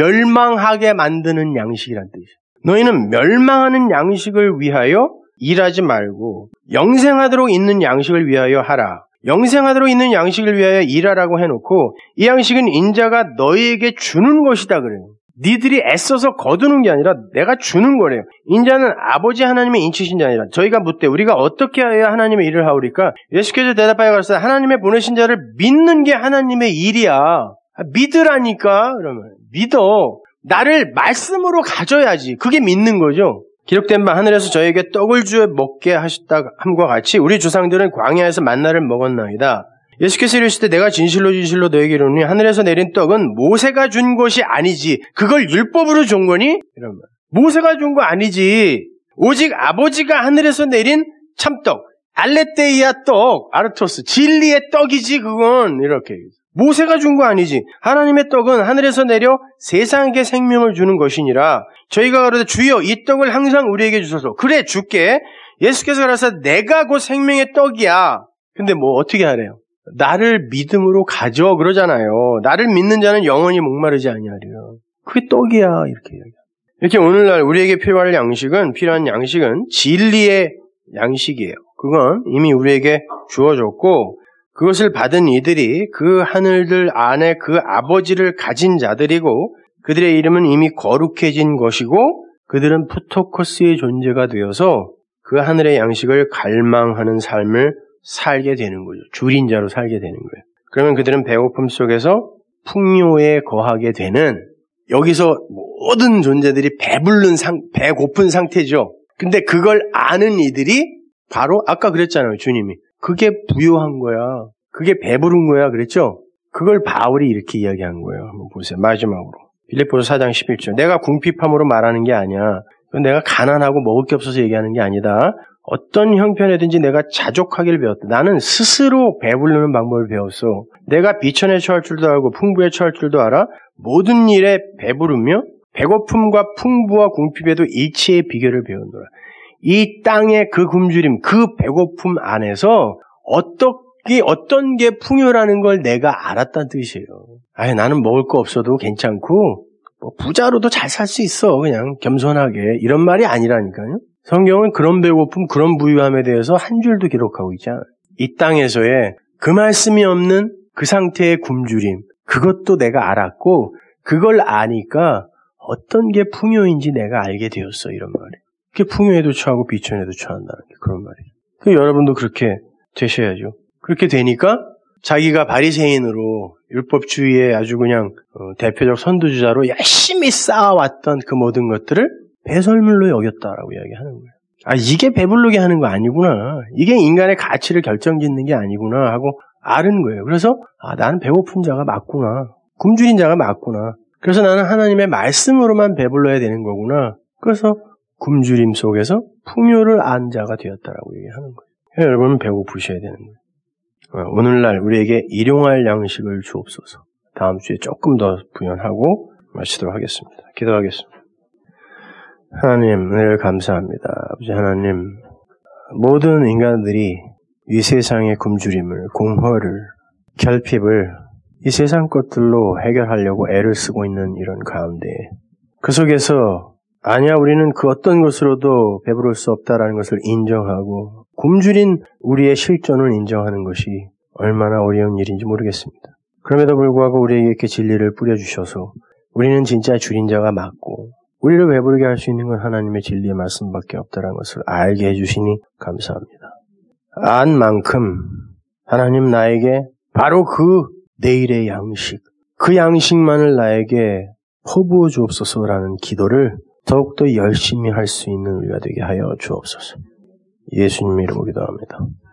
멸망하게 만드는 양식이란 뜻이에요. 너희는 멸망하는 양식을 위하여 일하지 말고 영생하도록 있는 양식을 위하여 하라. 영생하도록 있는 양식을 위하여 일하라고 해놓고 이 양식은 인자가 너희에게 주는 것이다 그래요. 니들이 애써서 거두는 게 아니라 내가 주는 거래요. 인자는 아버지 하나님의 인치신 자니라. 저희가 묻되 우리가 어떻게 해야 하나님의 일을 하오리까? 예수께서 대답하여 가라사대 하나님의 보내신 자를 믿는 게 하나님의 일이야. 믿으라니까. 그러면 믿어. 나를 말씀으로 가져야지. 그게 믿는 거죠. 기록된 바 하늘에서 저에게 떡을 주어 먹게 하셨다 함과 같이 우리 조상들은 광야에서 만나를 먹었나이다. 예수께서 이르시되 내가 진실로 진실로 너에게 이르노니 하늘에서 내린 떡은 모세가 준 것이 아니지. 그걸 율법으로 준 거니? 이런 말. 모세가 준 거 아니지. 오직 아버지가 하늘에서 내린 참떡, 알레테이아 떡, 아르토스, 진리의 떡이지 그건. 이렇게 모세가 준 거 아니지. 하나님의 떡은 하늘에서 내려 세상에게 생명을 주는 것이니라. 저희가 가로되 주여 이 떡을 항상 우리에게 주소서. 그래 줄게. 예수께서 가라사대 내가 곧 생명의 떡이야. 근데 뭐 어떻게 하래요? 나를 믿음으로 가져 그러잖아요. 나를 믿는 자는 영원히 목마르지 아니하리라. 그게 떡이야 이렇게 이야기해요. 이렇게 오늘날 우리에게 필요한 양식은 진리의 양식이에요. 그건 이미 우리에게 주어졌고 그것을 받은 이들이 그 하늘들 안에 그 아버지를 가진 자들이고 그들의 이름은 이미 거룩해진 것이고 그들은 푸토코스의 존재가 되어서 그 하늘의 양식을 갈망하는 삶을 살게 되는 거죠. 줄인 자로 살게 되는 거예요. 그러면 그들은 배고픔 속에서 풍요에 거하게 되는, 여기서 모든 존재들이 배고픈 상태죠. 근데 그걸 아는 이들이 바로 아까 그랬잖아요. 주님이. 그게 부요한 거야. 그게 배부른 거야. 그랬죠? 그걸 바울이 이렇게 이야기한 거예요. 한번 보세요. 마지막으로. 빌립보서 4장 11절. 내가 궁핍함으로 말하는 게 아니야. 내가 가난하고 먹을 게 없어서 얘기하는 게 아니다. 어떤 형편이든지 내가 자족하기를 배웠다. 나는 스스로 배부르는 방법을 배웠어. 내가 비천에 처할 줄도 알고 풍부에 처할 줄도 알아. 모든 일에 배부르며 배고픔과 풍부와 궁핍에도 일치의 비결을 배웠노라. 이 땅의 그 굶주림, 그 배고픔 안에서 어떤 게 풍요라는 걸 내가 알았다는 뜻이에요. 나는 먹을 거 없어도 괜찮고 부자로도 잘 살 수 있어. 그냥 겸손하게. 이런 말이 아니라니까요. 성경은 그런 배고픔, 그런 부유함에 대해서 한 줄도 기록하고 있지 않아요. 이 땅에서의 그 말씀이 없는 그 상태의 굶주림, 그것도 내가 알았고 그걸 아니까 어떤 게 풍요인지 내가 알게 되었어. 이런 말이에요. 그게 풍요에도 처하고 비천에도 처한다는 게 그런 말이에요. 여러분도 그렇게 되셔야죠. 그렇게 되니까 자기가 바리새인으로 율법주의의 아주 그냥 대표적 선두주자로 열심히 쌓아왔던 그 모든 것들을 배설물로 여겼다라고 이야기하는 거예요. 이게 배부르게 하는 거 아니구나. 이게 인간의 가치를 결정짓는 게 아니구나 하고 아는 거예요. 그래서 나는 배고픈 자가 맞구나. 굶주린 자가 맞구나. 그래서 나는 하나님의 말씀으로만 배불러야 되는 거구나. 그래서 굶주림 속에서 풍요를 안 자가 되었다라고 얘기하는 거예요. 여러분은 배고프셔야 되는 거예요. 오늘날 우리에게 일용할 양식을 주옵소서. 다음 주에 조금 더 부연하고 마치도록 하겠습니다. 기도하겠습니다. 하나님, 은혜를 감사합니다. 아버지 하나님, 모든 인간들이 이 세상의 굶주림을, 공허를, 결핍을 이 세상 것들로 해결하려고 애를 쓰고 있는 이런 가운데 그 속에서 아니야, 우리는 그 어떤 것으로도 배부를 수 없다라는 것을 인정하고 굶주린 우리의 실존을 인정하는 것이 얼마나 어려운 일인지 모르겠습니다. 그럼에도 불구하고 우리에게 이렇게 진리를 뿌려주셔서 우리는 진짜 주린 자가 맞고 우리를 배부르게 할 수 있는 건 하나님의 진리의 말씀밖에 없다는 것을 알게 해주시니 감사합니다. 안 만큼 하나님 나에게 바로 그 내일의 양식, 그 양식만을 나에게 퍼부어 주옵소서라는 기도를 더욱더 열심히 할 수 있는 우리가 되게 하여 주옵소서. 예수님의 이름으로 기도합니다.